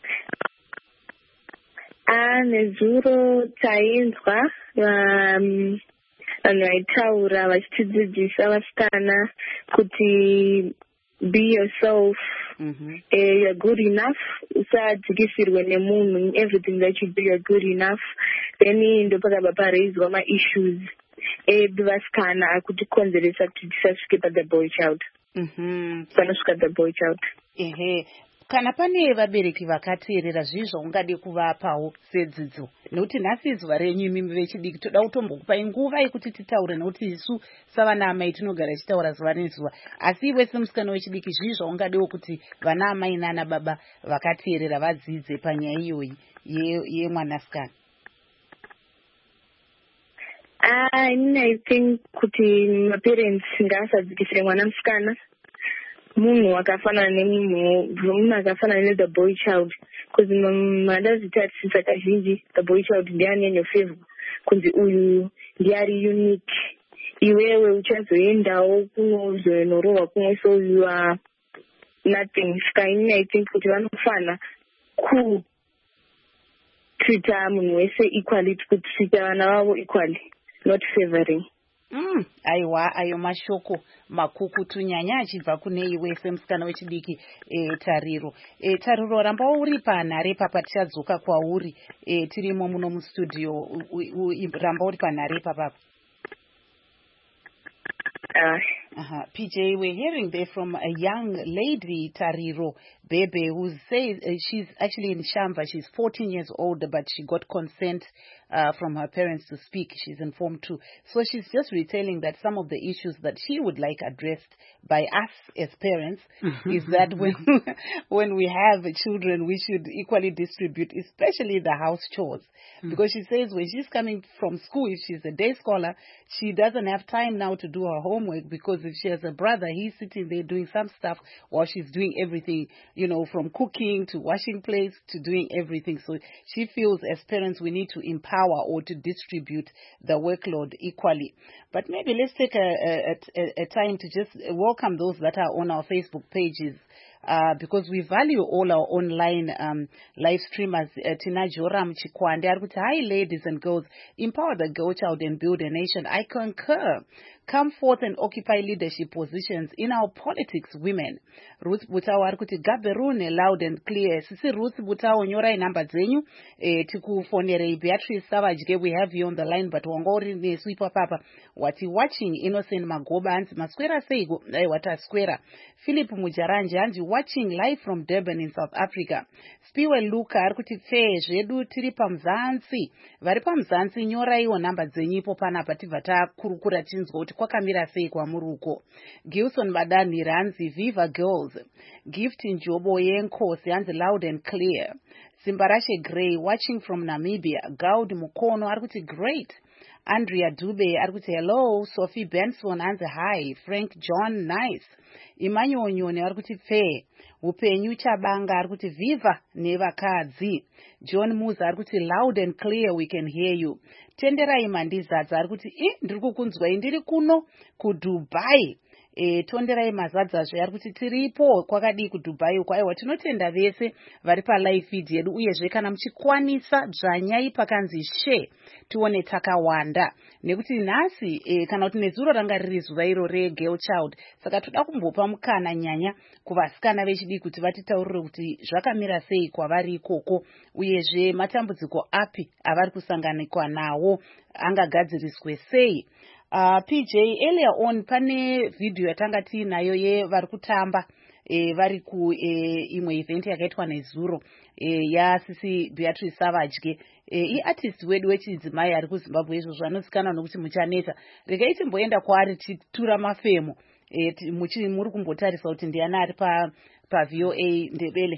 Nezuro tainzwa vanhu vaitaura vachitidzidzisa vasikana kuti be yourself, you're good enough, usadzikisirwe nemunhu, everything that you do you're good enough. Then ndopakabva paraiswa ma-issues vasikana kutikonzeresa kuti tisasvike pa-the boy child, panosvika the boy child. Kana pane vabereki vakateerera zvizvo ungade kuvapawo sedzidzo, nekuti nhasi zuva renyu imimi vechidiki toda kutombokupai nguva yekuti titaure, nekuti isu savana amai tinogara tichitaura zuva nezuva, asi iwe semusikana wechidiki zvizvo ungadewo kuti vana amai nana baba vakateerera vadzidze panyaya iyoyi yemwanasikana. I think kuti maparents ngaasadzikisire mwana musikana, munhu akafanana nemunhu akafanana ne the boy child, because madazvitatisa kazhinji the boy child ndianenyoferwa kunzi uyu ndiari unique, iwewe uchazoendawo kunozoenorohwa kumwe, so you are nothing. Saka I think kuti vanofana kutreata munhu wese equally, kutreata vana vavo equally, not favoring. Aiwa, ayo mashoko makukutu nyanya achibva kune iwe semusikana wechidiki. Tariro, Tariro, rambawo uri panhare papa, tichadzoka kwauri tirimo muno mustudio. Ramba uri panhare papa. PJ, we're hearing there from a young lady, Tariro Bebe, who says she's actually in Shamva. She's 14 years old, but she got consent from her parents to speak. She's informed too. So she's just retailing that some of the issues that she would like addressed by us as parents is that when we have children, we should equally distribute, especially the house chores. Because she says when she's coming from school, if she's a day scholar, she doesn't have time now to do her homework, because if she has a brother, he's sitting there doing some stuff while she's doing everything, from cooking to washing plates to doing everything. So she feels as parents we need to empower or to distribute the workload equally. But maybe let's take a time to just welcome those that are on our Facebook pages. Because we value all our online live streamers. Tina Joram Chikwande, hi ladies and girls, empower the girl child and build a nation. I concur. Come forth and occupy leadership positions in our politics, women. Ruth Butawo arikuti Gaberune loud and clear. Sisi Ruth Butawo nyora inamba zenyu tikufonere Beatrice Savage, we have you on the line, but wangori ne sweeper papa wati watching Innocent Magoba anzi masquera seigo wata squera. Philip Mujaranje anzi watching live from Durban in South Africa. Spiwe Luka arikuti fe zvedu tiri pamzansi vari pamzansi nyora iwo namba zenyipo panapa tibva takurukura tinzwa kuti kwakamira sei kwamuruko. Gilson Badani ranzi Viva Girls. Gift Njobo Yenkosi anzi loud and clear. Simbarashe Gray watching from Namibia. Gaud Mukono arikuti great. Andrea Dube arikuti hello. Sophie Benson anzi hi. Frank John nice. Emmanuel Nyone arikuti fair. Upenyu Chabanga arikuti viva nevakadzi. John Muza arikuti loud and clear, we can hear you. Tenderai Mandizadza arikuti ndiri kukunzwai ndiri kuno kuDubai. Tonderai mazadzazve arikuti tiripo kwakadii kuDubai uko. Aiwa, tinotenda vese vari palive feed yedu, uyezve kana muchikwanisa dzvanyai pakanzi share tione takawanda, nekuti nhasi kana kuti nezuro ranga riri zuva iro regirl child, saka toda kumbopa mukana nyanya kuvasikana vechidiki kuti vatitaurire kuti zvakamira sei kwavari ikoko, uyezve matambudziko api avari kusanganikwa nawo angagadziriswe sei. PJ, earlier on pane video yatanga tiinayo yevari kutamba vari kuimwe event yakaitwa nezuro yaSisi Beatrice Savage. Iartist wedu wechidzimai ari kuZimbabwe izvozvo anozikanwa nokuti muchaneta. Regai timboenda kwaari titura mafemo muri kumbotarisa kuti ndiani ari paVOA Ndebele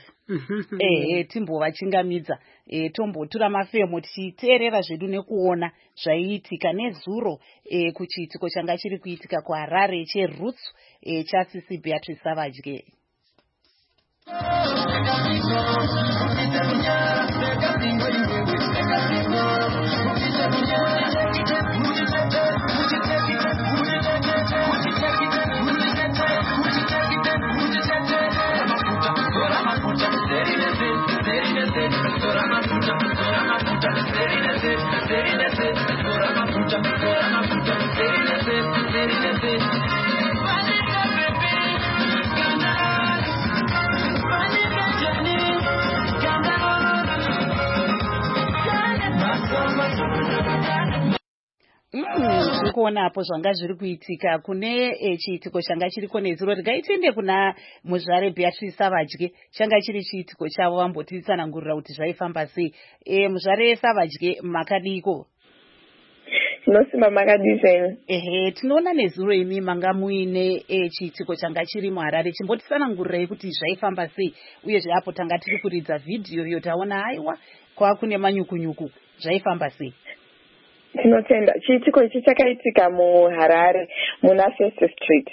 live. Timbovachingamidza tombotura mafemo tichiteerera zvedu nekuona zvaiitika nezuro kuchiitiko changa chiri kuitika kuHarare cheRoots chaSisi Beatrice Savage. Kuonapo zvanga zviri kuitika kune chiitiko changa chiriko nezuro. Rigaitende kuna muzvare Beatrice Savadye, changa chiri chiitiko chavo, vambotitsanangurira kuti zvaifamba sei. Muzvare Savadye, makadiko? Tinosima makadizeni. Tinoona nezuro imi manga muine chiitiko changa chiri muHarare, chimbotitsanangurirai kuti zvaifamba sei, uyezve apo tanga tiri kuridza vhidhiyo iyo taona haiwa kwakune manyukunyuku, zvaifamba sei? Tinotenda chiitiko ichi chakaitika muHarare muna First Street.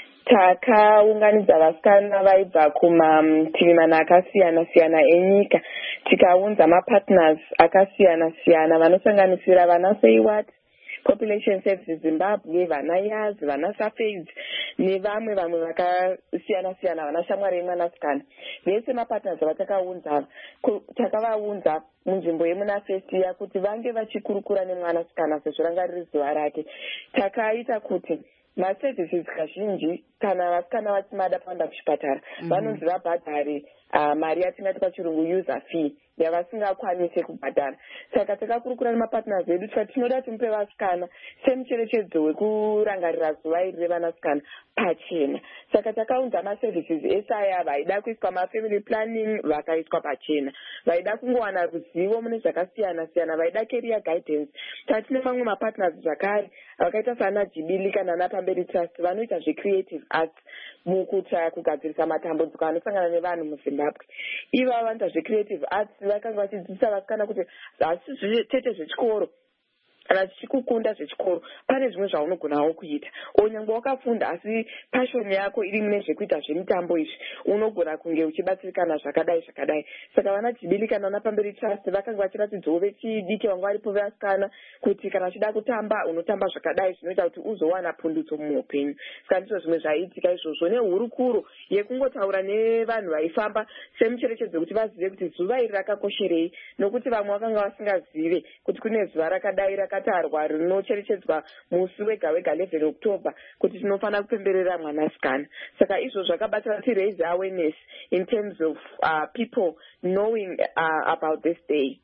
Takaunganidza vasikana vaibva kumativi mana akasiyana siyana enyika, tikaunza mapartners akasiyana siyana vanosanganisira vana Seiwat, Population Services Zimbabwe, vana Yaz, vana Safed nevamwe vakasiyana siyana vana shamwari yemwanasikana. Vese mapartners vatakaunza takavaunza munzvimbo yemuna First Year kuti vange vachikurukura nemwanasikana sezvo ranga riri zuva rake. Takaita kuti maservices kazhinji kana vasikana vachimada kuenda kuchipatara vanonzi vabhadhare mari yatingati pachirungu user fee yavasingakwanise kubhadhara. Saka takakurukura nemapartners edu tikati tinoda timupe vasikana semucherechedzo wekurangarira zuva iri revanasikana pachena. Saka takaunza maservices ese aya vaida kuiswa mafamily planning vakaiswa pachena, vaida kungowana ruzivo mune zvakasiyana siyana, vaida career guidance. Tatine mamwe mapartners zvakare vakaita sana Jibili kana Napamberi Trust vanoita zve-creative arts mukuta kugadzirisa matambudziko anosangana nevanhu muZimbabwe. Iva vanoita zve-creative arts vakanga vachidzidzisa vasikana kuti hasi tete zvechikoro kana tichikukunda zvechikoro pane zvimwe zvaunogonawo kuita. Onyange wakafunda asi passion yako iri mune zvekuita zvemitambo izvi unogona kunge uchibatsirikana zvakadai zvakadai. Saka vana Jibili kana Napamberi Trust vakanga vachiratidzawo vechidiki vanga varipo vasikana kuti kana uchida kutamba unotamba zvakadai zvinoita kuti uzowana pundutso muupenyu. Saka ndizvo zvimwe zvaiitika izvozvo, nehurukuro yekungotaura nevanhu vaifamba semucherechedzo kuti vazive kuti zuva iri rakakosherei, nokuti vamwe vakanga vasingazive kuti kune zuva rakadai rakatarwa rinocherechedzwa musi wega wega 11 October kuti tinofanira kupemberera mwanasikana. Saka izvo zvakabatsira kuti raise awareness in terms of people knowing about this day.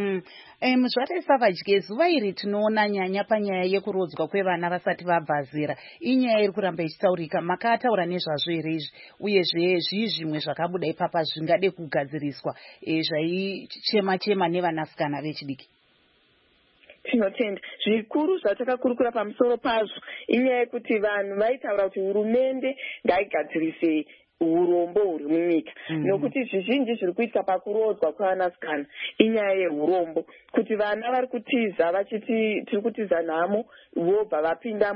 Muzvare Savadye, zuva iri tinoona nyanya panyaya yekurodzwa kwevana vasati vabva zera, inyaya iri kuramba ichitaurika. Makataura nezvazvo here izvi, uyezve zvimwe zvakabuda ipapa zvingade kugadziriswa zvaichema nevanasikana vechidiki? Tinotenda zvikuru zvatakakurukura pamusoro pazvo inyaya yekuti vanhu vaitaura kuti hurumende ngaigadzirise urombo huri munyika, nokuti zvizhinji zviri kuitika pakurodzwa kwevanasikana inyaya yeurombo, kuti vana vari kutiza vachiti tiri kutiza nhamo vobva vapinda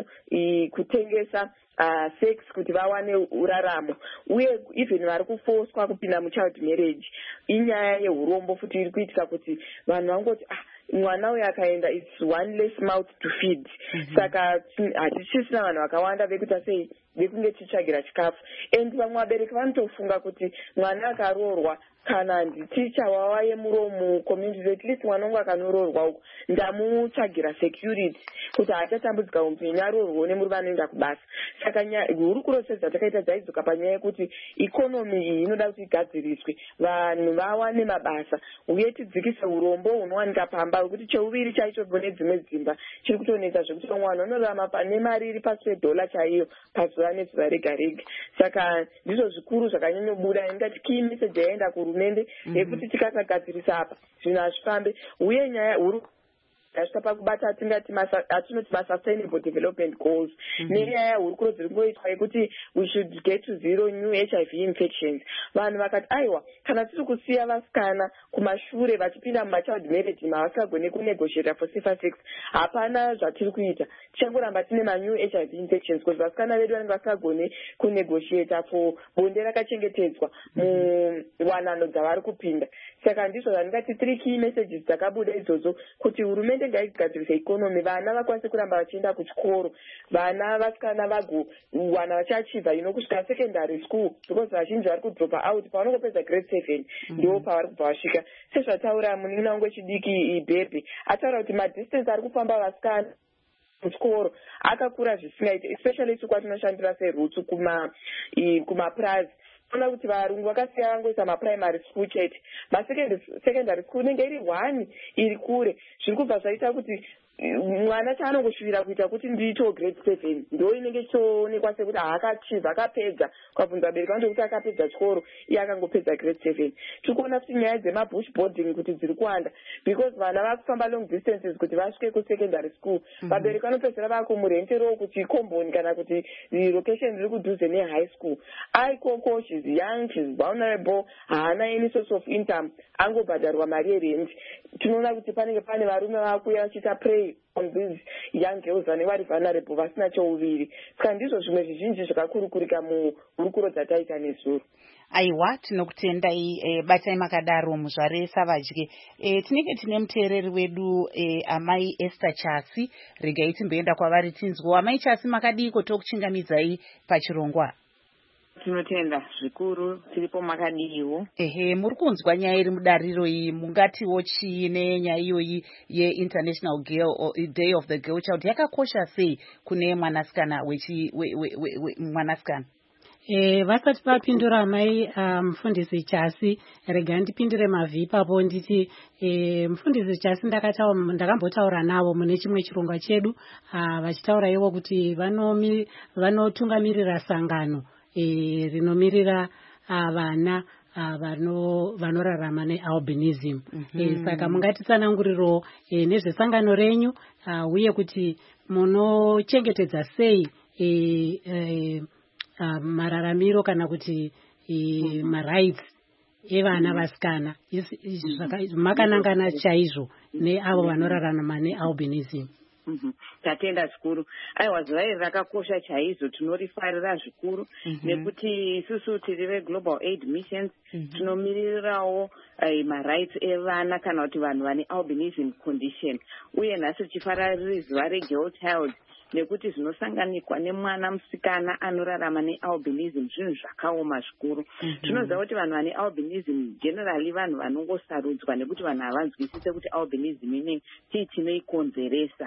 kutengesa sex kuti vawane uraramo, uye even vari kufoswa kupinda muchild marriage. Inyaya yeurombo futi iri kuitika kuti vanhu vangoti mwana uyu akaenda it's one less mouth to feed. Saka hatichisina vanhu vakawanda vekuita sei vekunge tichitsvagira chikafu, and vamwe vabereki vanotofunga kuti mwana akaroorwa kana nditicha wawa yemuromo community at least mwana wangu akanoorwa uko ndamutsvagira security kuti hachatambudzika upenyu aroorwa nemurume anoenda kubasa. Saka hurukuro dzatakaita dzaidzoka panyaya yekuti ikonomi iyi inoda kuti igadziriswe, vanhu vawane mabasa, uye tidzikise urombo hunowanika pamba, wekuti cheuviri chaicho nedzimwe dzimba chiri kutonetsa zvekuti vamwe vanhu vanorarama nemari iri pasi pedhola chaiyo pazuva nezuva rega rega. Saka ndizvo zvikuru zvakanyanyobuda, ingati key message yaenda kuhurumende yekuti tikasagadzirisa apa zvinhu hazvifambe, uye nyaya huru tasvika pakubata atinoti masustainable development goals nenyaya hurukuro dziri kungoitwa yekuti we should get to zero new HIV infections. Vanhu vakati aiwa, kana tiri kusiya vasikana kumashure vachipinda mumachild marriage mavasingagone kunegotiata for safer sex, hapana zvatiri kuita, tichangoramba tine manew HIV infections because vasikana vedu vanenge vasingagone kunegotiata for bonde rakachengetedzwa muwanano dzavari kupinda. Saka ndizvo zvandingati 3 key messages dzakabuda idzodzo, kuti hurumende ngaigadzirisa ikonomi, vana vakwanise kuramba vachienda kuchikoro, vana vasikana vagowana vachiachivha kusvika secondary school, because vazhinji vari kudropa out pavanongopedza grade 7 ndo pavari kubva vasvika. Sezvataura munin'ina wangu wechidiki Ibhebhe ataura kuti madistance ari kufamba vasikana kuchikoro akakura zvisingaiti, especially isu kwatinoshandira serutsu kumapurazi. Ona kuti varungu vakasiya vangoisa maprimary school chete, masecondary school inenge iri 1 iri kure. Zviri kubva zvaita kuti mwana chaanongosvira kuita kuti ndiito grade 7 ndo inenge ichionekwa sekuti haakachibva akapedza. Kwabvunza abereki vanoti kuti akapedza chikoro iye akangopedza grade 7. Tiri kuona kuti nyaya dzemabush boarding kuti dziri kuwanda because vana vakufamba long distances kuti vasvike kusecondary school. Vabereki vanopedzera vakumurentero kuti komboni kana kuti location riri kudhuze nehigh school. Aikoko she's young, she's vulnerable, haana any source of income, angobhadharwa mari yerent. Tinoona kuti panenge pane varume vakuya vachita prey on these young girls vane vari vulnerable vasina chouviri. Saka ndizvo zvimwe zvizhinji zvakakurukurika muhurukuro dzataita nezuro. Aiwa, tinokutendai batai makadaro muzvare Savadye. Tinenge tine muteereri wedu amai Esther Chasi, regai timboenda kwavari tinzwa. Amai Chasi, makadiko tokuchingamidzai pachirongwa? Tinotenda zvikuru, tiripo makadiwo. Muri kunzwa nyaya iri mudariro iyi, mungatiwo chii nenyaya iyoyi ye-International Day of the Girl Child yakakosha sei kune mwanasikana mwanasikana? Vasati vapindura mai mufundisi Chasi, rega ndipindure mavhi ipapo nditi mufundisi Chasi ndakambotaura navo mune chimwe chirongwa chedu, vachitaura ivo kuti vanotungamirira sangano rinomirira vana vanorarama nealbinism. Saka mungatitsananguriro nezvesangano renyu uye kuti munochengetedza sei mararamiro kana kuti marights evana vasikana makanangana chaizvo neavo vanorarama nealbinism. Tatenda zvikuru. Aiwa, zuva iri rakakosha chaizvo, tinorifarira zvikuru nekuti isusu tiri veGlobal Aid Missions tinomirirawo marights evana kana kuti vanhu vane albinism condition. Uye nhasi tichifarira zuva reGirl Child nekuti zvinosanganikwa nemwana musikana anorarama nealbinism zvinhu zvakaoma zvikuru. Tinoziva kuti vanhu vane albinism generally vanhu vanongosarudzwa nekuti vanhu havanzwisise kuti albinism inei chii chinoikonzeresa.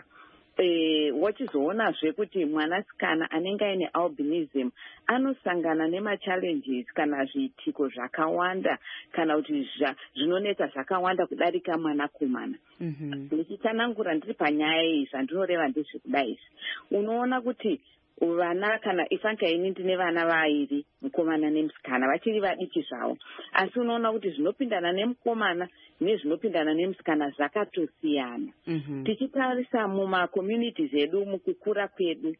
Wachizoonazve kuti mwanasikana anenge aine albinism anosangana nemachallenges kana zviitiko zvakawanda kana kuti zvinonetsa zvakawanda kudarika mwanakomana. Ndichitsanangura ndiri panyaya iyi zvandinoreva ndezvekudai izvi. Unoona kuti vana kana ifanka ini ndine vana vairi, mukomana nemusikana, vachiri vadiki zvavo, asi unoona kuti zvinopindana nemukomana nezvinopindana nemusikana zvakatosiyana. Tichitarisa mumakommunities edu mukukura kwedu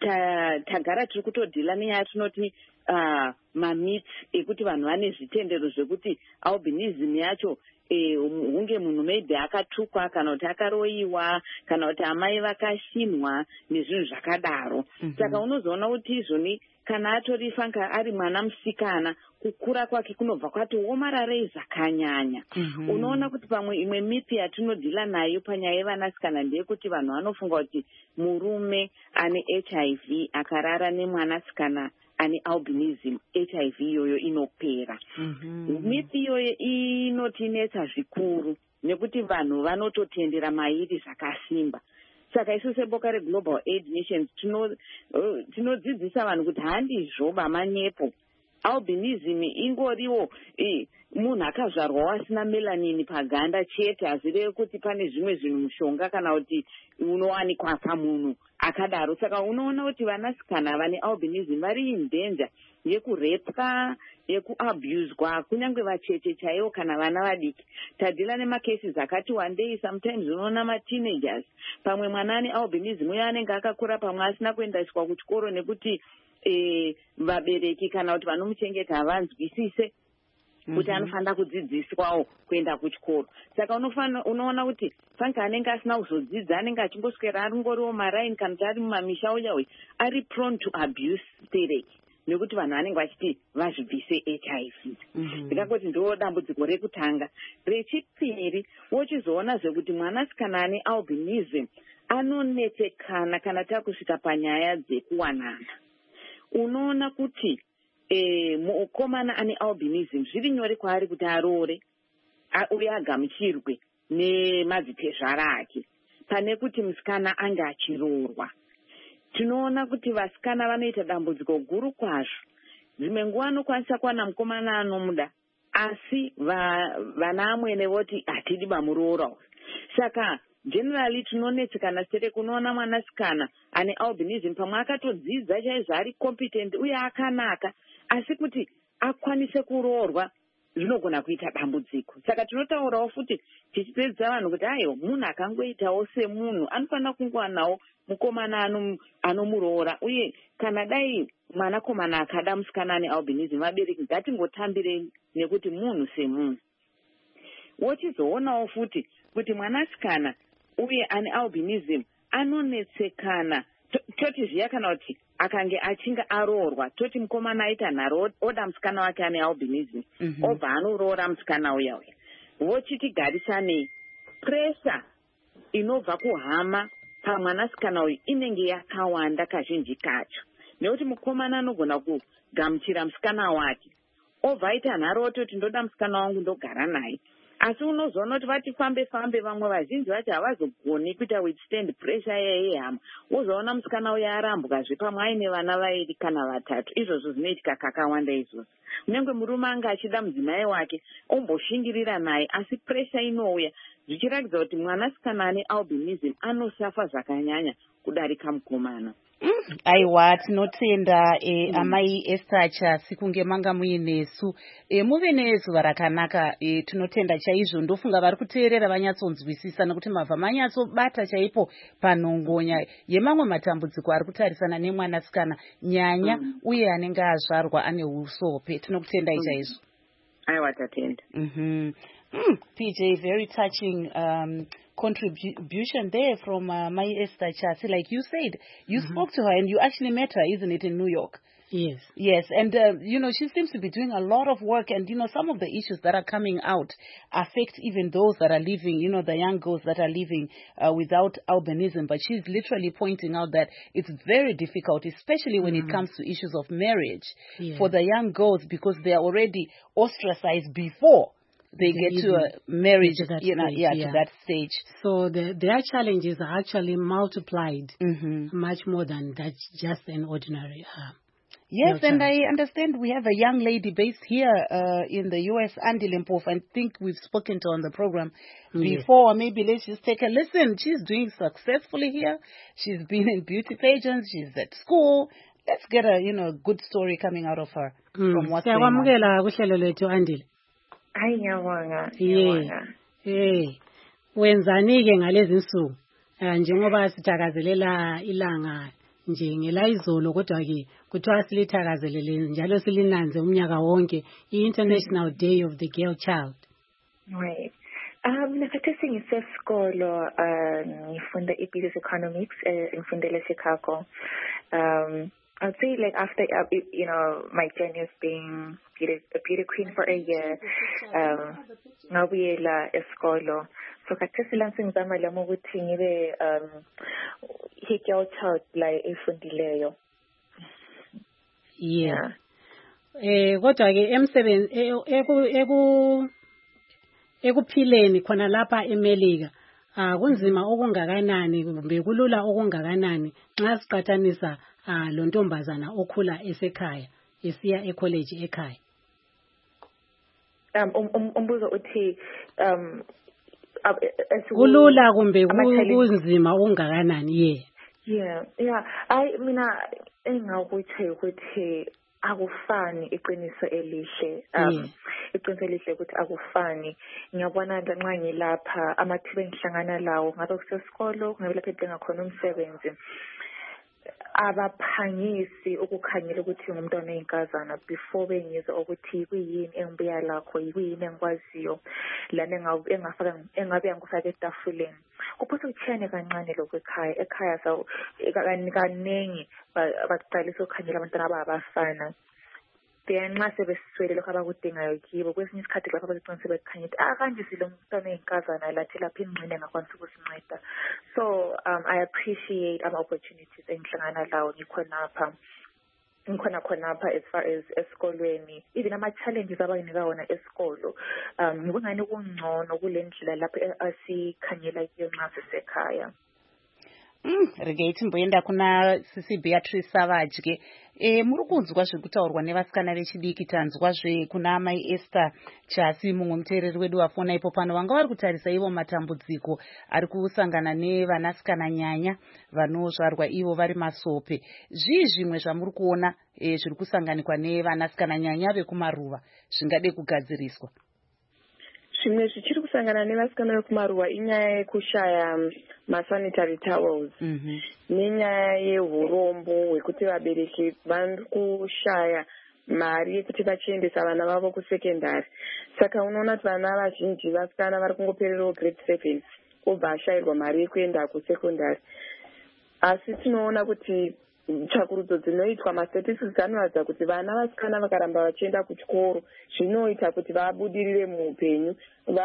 tagara tiri kutodhila nenyaya tinoti mamits ekuti vanhu vane zvitendero zvekuti albinism yacho hunge munhu maybe akatukwa kana kuti akaroyiwa kana kuti amai vakashinwa nezvinhu zvakadaro. Saka unozoona kuti izvoni kana atori fanga ari mwana musikana kukura kwake kunobva kwatoomararei zvakanyanya. Unoona kuti pamwe imwe mithi yatinodhila nayo panyaya yevanasikana ndeyekuti vanhu vanofunga kuti murume ane HIV akarara nemwanasikana ane albinism, HIV iyoyo inopera. Mithi iyoyo inotinetsa zvikuru nekuti vanhu vanototendera mairi zvakasimba. Saka isu seboka reGlobal Aid Missions tinodzidzisa vanhu kuti handizvo bamanyepo. Albinism ingoriwo munhu akazvarwawo asina melanin paganda chete, hazirevi kuti pane zvimwe zvinhu mushonga kana kuti unowanikwa pamunhu akadaro. Saka unoona kuti vanasikana vane albinism vari in danger yekurepwa, yekuabuswa, kunyange vacheche chaivo kana vana vadiki. Tadhila nemacases akati wandei, sometimes unoona mateenagers, pamwe mwana ane albinism uye anenge akakura pamwe asina kuendeswa kuchikoro nekuti vabereki kana kuti vanomuchengeta havanzwisise kuti anofanira kudzidziswawo kuenda kuchikoro. Saka unoona kuti fanga anenge asina kuzodzidza anenge achingoswera aringoriwo maraini kana kuti ari mumamisha uyawe ari prone to abuse stereki nekuti vanhu vanenge vachiti vazvibvise HIV. Ndikangoti ndo dambudziko rekutanga. Rechipiri, wochizoona zvekuti mwanasikana ane albinism anonetsekana kana takusvika panyaya dzekuwanana. Unoona kuti mukomana ane albinism zviri nyore kwaari kuti aroore uye agamuchirwe nemadzitezvara ake. pane kuti musikana ange achiroorwa. Tinoona kuti vasikana vanoita dambudziko guru kwazvo. Dzimwe nguva anokwanisa kuwana mukomana anomuda, asi vana amwene voti hatidi bamuroora. Saka generally tinonetsekana sere kunoona mwanasikana ane albinism pamwe akatodzidza chaizvo ari competent uye akanaka, asi kuti akwanise kuroorwa zvinogona kuita dambudziko. Saka tinotaurawo futi tichipedza vanhu kuti aiwa munhu akangoitawo semunhu anofanira kungowanawo mukomana anomuroora. Uye kana dai mwanakomana akada musikana ane albinism, vabereki ngatingotambirei nekuti munhu semunhu. Wochizoonawo futi kuti mwanasikana uye ane albinism anonetsekana. Toti zviya kana kuti akange achinga aroorwa, toti mukomana aita nharo oda musikana wake ane albinism, obva anoroora musikana uya. Vochitigarisane pressure inobva kuhama pamwanasikana uyu inenge yakawanda kazhinji kacho, nekuti mukomana anogona kugamuchira musikana wake obva aita nharo ototi ndoda musikana wangu ndogara naye. Asi unozoona kuti vati fambe vamwe vazhinji vacho havazogoni kuita withstand pressure yehama. Wozoona musikana uya arambwazve pamwe aine vana vairi kana vatatu. Izvozvo zvinoitika kakawanda izvozvo. Kunyange murume anga achida mudzimai wake omboshingirira naye, asi pressure inouya zvichiratidza kuti mwanasikana ane albinism anosafa zvakanyanya kudarika mukomana. Aiwa, tinotenda amai Esther Chasi kunge manga muinesu. Muve nezuva rakanaka, tinotenda chaizvo. Ndofunga vari kuteerera vanyatsonzwisisa nekuti mabva manyatsobata chaipo panhongonya yemamwe matambudziko ari kutarisana nemwanasikana nyanya uye anenge azvarwa ane usope. Tinokutendai chaizvo. Aiwa, tatenda. PJ, very touching contribution there from Mai Esther Chasi. Like you said, you spoke to her and you actually met her, isn't it, in New York? Yes. Yes, and she seems to be doing a lot of work, and some of the issues that are coming out affect even those that are living, the young girls that are living without albinism. But she's literally pointing out that it's very difficult, especially when it comes to issues of marriage for the young girls, because they are already ostracized before they get to a marriage, to that stage. So their challenges are actually multiplied much more than that, just an ordinary. Yes, and I understand we have a young lady based here in the U.S., Andy Limpoff. I think we've spoken to her on the program before. Maybe let's just take a listen. She's doing successfully here. She's been in beauty pageants. She's at school. Let's get a good story coming out of her from what's going on. Hayi ngiyabonga. Wenzani ke ngalezi nsuku njengoba sithakazelela ilanga nje ngelayizolo, kodwa ke kuthiwa silithakazelele njalo silinanze umnyaka wonke i-International Day of the Girl Child. Right. Nakathesi ngisesikolo ngifunda i-Business Economics ngifundela Chicago. I'd say like after my journey of being a beauty queen for a year, ngabuyela esikolo. So kathesi la ngizama lami ukuthi ngibe girl child la efundileyo. Yeah. Kodwa ke emsebenzi ekuphileni khona lapha eMelika kunzima okungakanani kumbe kulula okungakanani nxa siqathanisa lo ntombazana okhula esekhaya esiya ecollege ekhaya. Umbuzo uthi kulula kumbe kunzima okungakanani? Yeah. Mina engakuthi ukuthi akufani iqiniso elihle. Iqiniso elihle ukuthi akufani. Ngiyabona nxa ngilapha amathuba engihlangana lawo ngabe kusesikolo ngabe lapha engakhona umsebenzi. Abaphangisi ukukhanyela ukuthi ngumntwana oyinkazana before bengizwe ukuthi kuyini engibuya lakho, yikuyini engikwaziyo lana engabe ngikufaka etafuleni. Kuphosa ukuthiyane kancane lokho ekhaya so kaningi baqalisa ukukhanyela abantwana abafana. Then nxa sebeswele lokho abakudingayo kibo kwesinye isikhathi lapho bagcina sebekhanyela kanje silo mntwana oyinkazana lathi lapha ingqine engakwanisa ukusinceda. So I appreciate ama opportunities engihlangana lawo ngikhonapha. khonapha as far as esikolweni, even ama-challenges abanginika wona esikolo ngibungani kungcono kule ndlela lapho asikhanyela kiyo nxa sisekhaya. Regai timboenda kuna Sisi Beatrice Savage. Muri kunzwa zvekutaurwa nevasikana vechidiki, tanzwazve kuna Mai Esther Chasi, mumwe muteereri wedu wafona ipo pano, vanga vari kutarisa ivo matambudziko ari kusangana nevanasikana nyanya vanozvarwa ivo vari masope. Zvii zvimwe zvamuri kuona zviri kusanganikwa nevanasikana nyanya vekumaruva zvingade kugadziriswa? Zvimwe zvichiri kusangana nevasikana vekumaruva inyaya yekushaya masanitary towels nenyaya yeurombo hwekuti vabereki vari kushaya mari yekuti vachiendesa vana vavo kusekendari. Saka unoona kuti vana vazhinji vasikana vari kungopererawo grade 7 obva ashayirwa mari yekuenda kusekondari. Asi tinoona kuti tsvakurudzo dzinoitwa, mastatistics anoratidza kuti vana vasikana vakaramba vachienda kuchikoro zvinoita kuti vabudirire muupenyu,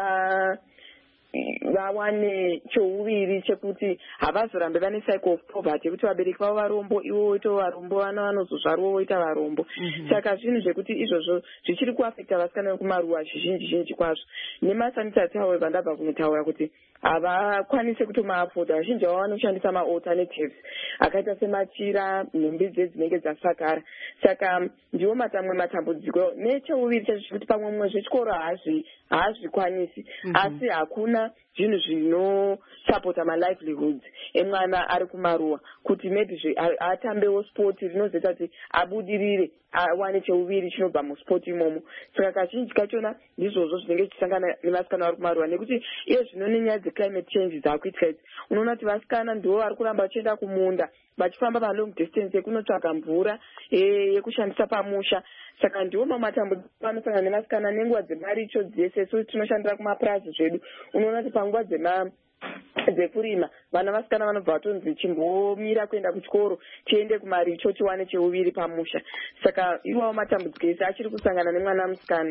vawane chouviri chekuti havazorambe vane cycle of poverty yekuti vabereki vavo varombo, ivo voita varombo, vana vanozozvarwa voita varombo. Saka zvinhu zvekuti izvozvo zvichiri kuafekta vasikana vekumaruva zvizhinji kwazvo. Nemasanitary towels vandabva kunotaura kuti havakwanisi kutomaafoda. Vazhinji vavo vanoshandisa ma-alternatives akaita semachira, nhumbi dzinenge dzasakara. Saka ndiwo matamwe matambudziko. Necheuviri chacho kuti pamwe mumwe zvechikoro haazvikwanisi, asi hakuna zvinhu zvinosapota ma-livelihoods emwana ari kumaruva kuti maybe atambewo sport rinozoita kuti abudirire awane cheuviri chinobva musport imomo. Saka kazhinji kachona ndizvozvo zvinenge zvichisangana nevasikana vari kumaruva, nekuti iye zvino nenyaya dzeclimate change dzakuitika idzi unoona kuti vasikana ndivo vari kuramba vachienda kumunda vachifamba palong distance yekunotsvaga mvura yekushandisa pamusha. Saka ndiwo mamatambudziko anosangana nevasikana nenguva dzemaricho dzese. So tinoshandira kumapurazi zvedu, unoona kuti panguva dzekurima vana vasikana vanobva vatonzi chimbomira kuenda kuchikoro tiende kumaricho tiwane cheuviri pamusha. Saka iwawo matambudziko ese achiri kusangana nemwana musikana.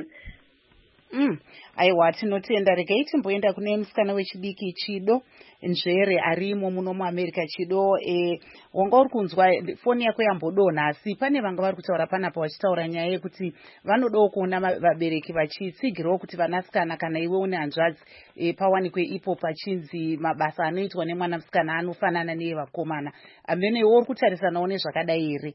Aiwa, tinotenda. Regai timboenda kune musikana wechidiki Chido Njere arimo muno muAmerica. Chido, wanga uri kunzwa foni yako yambodonha, asi pane vanga vari kutaura panapa vachitaura nyaya yekuti vanodawo kuona vabereki vachitsigirawo kuti vanasikana kana iwe une hanzvadzi pawanikwe ipo pachinzi mabasa anoitwa nemwana musikana anofanana neevakomana. Amene uri kutarisanawo nezvakadai here?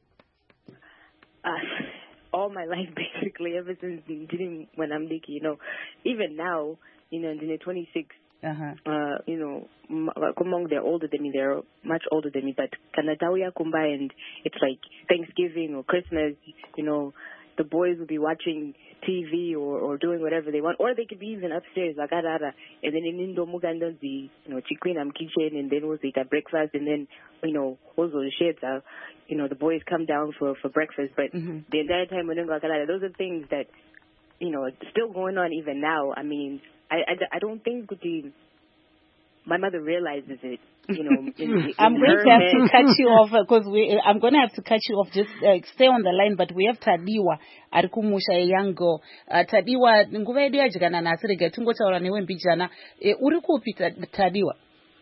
All my life, basically, ever since beginning when I'm leaky, even now, in the 26, among they're older than me, they're much older than me, but Kanadawia Kumba, and it's like Thanksgiving or Christmas, the boys will be watching TV or doing whatever they want, or they could be even upstairs, like and then in Indomugandan, the Chiquinam kitchen, and then we'll eat breakfast, and then, also the sheds are, the boys come down for breakfast, but the entire time when those are things that, still going on even now. I mean, I don't think my mother realizes it. I'm going to have to cut you off because I'm going to have to cut you off. Just stay on the line. But we have Tadiwa arikumusha a young girl. Tadiwa nguva yedu yajikana nasi rega tungotaura newe mbijana. Uri kupi Tadiwa?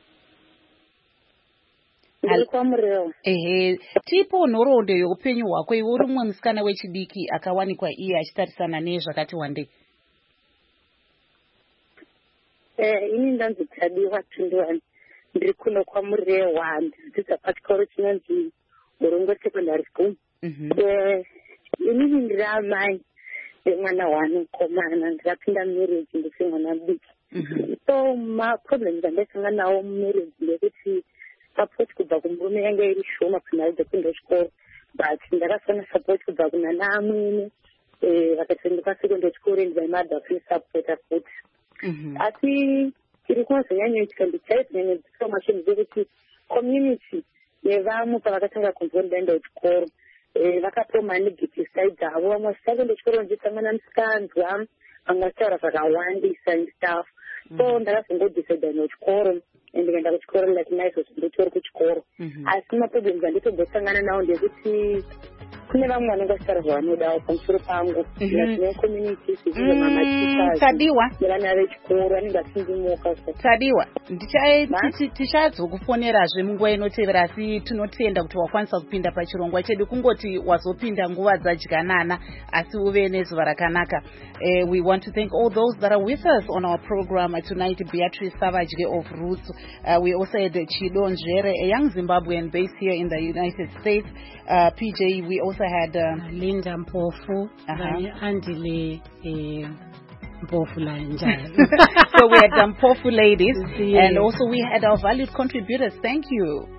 Tipo nhoroondo youpenyu hwako iwe uri mumwe musikana wechidiki akawanikwa iye achitarisana nezvakati wandei. Ini ndanzi Tadiwa Tundwani. Ndiri kuno kwaMurewa, ndidzidzisa pachikoro chinonzi Murongo Secondary School. Inini ndiri amai vemwana wanokomana, ndakapinda marriage ndise mwana mudiki. So maproblems andasangana nawo mumarriage ndekuti support kubva kumurume yanga iri shoma kunhari dzekuenda chikoro, but ndakafana support kubva kunana amwene vakati ndikwasekondary school and my mother free support futi. Asi iri kunozonyanyoitika ndichaizonyanya dzipromasheni dzekuti community nevamwe pavakatanga kunzwa ndaenda kuchikoro vakaproma negative side dzavo, vamwe vachitakuenda chikoro ndichisangana musikanzwa, vamwe vachitaura zvakawandisa stuff. So ndakazongodecida nechikoro and ndikaenda kuchikoro like naizvozvo ndotori kuchikoro. Asi maproblems anditombosangana nawo ndekuti kune vamwe vanenge vasitaura zvavanodawo pamusoro pangu tine communities Tadiwa nevana vechikoro vanenge vasindimuka Tadiwa tichazokufonerazve munguva inotevera asi tinotenda kuti wakwanisa kupinda pachirongwa chedu kungoti wazopinda nguva dzadyanana asi uve nezuva rakanaka. We want to thank all those that are with us on our program tonight. Beatrice Savage of Roots. We also had Chido Njere, a young Zimbabwean based here in the United States. PJ, we also had Linda Mpofu, Andile Mpofu. So we had some Mpofu ladies, and also we had our valued contributors. Thank you.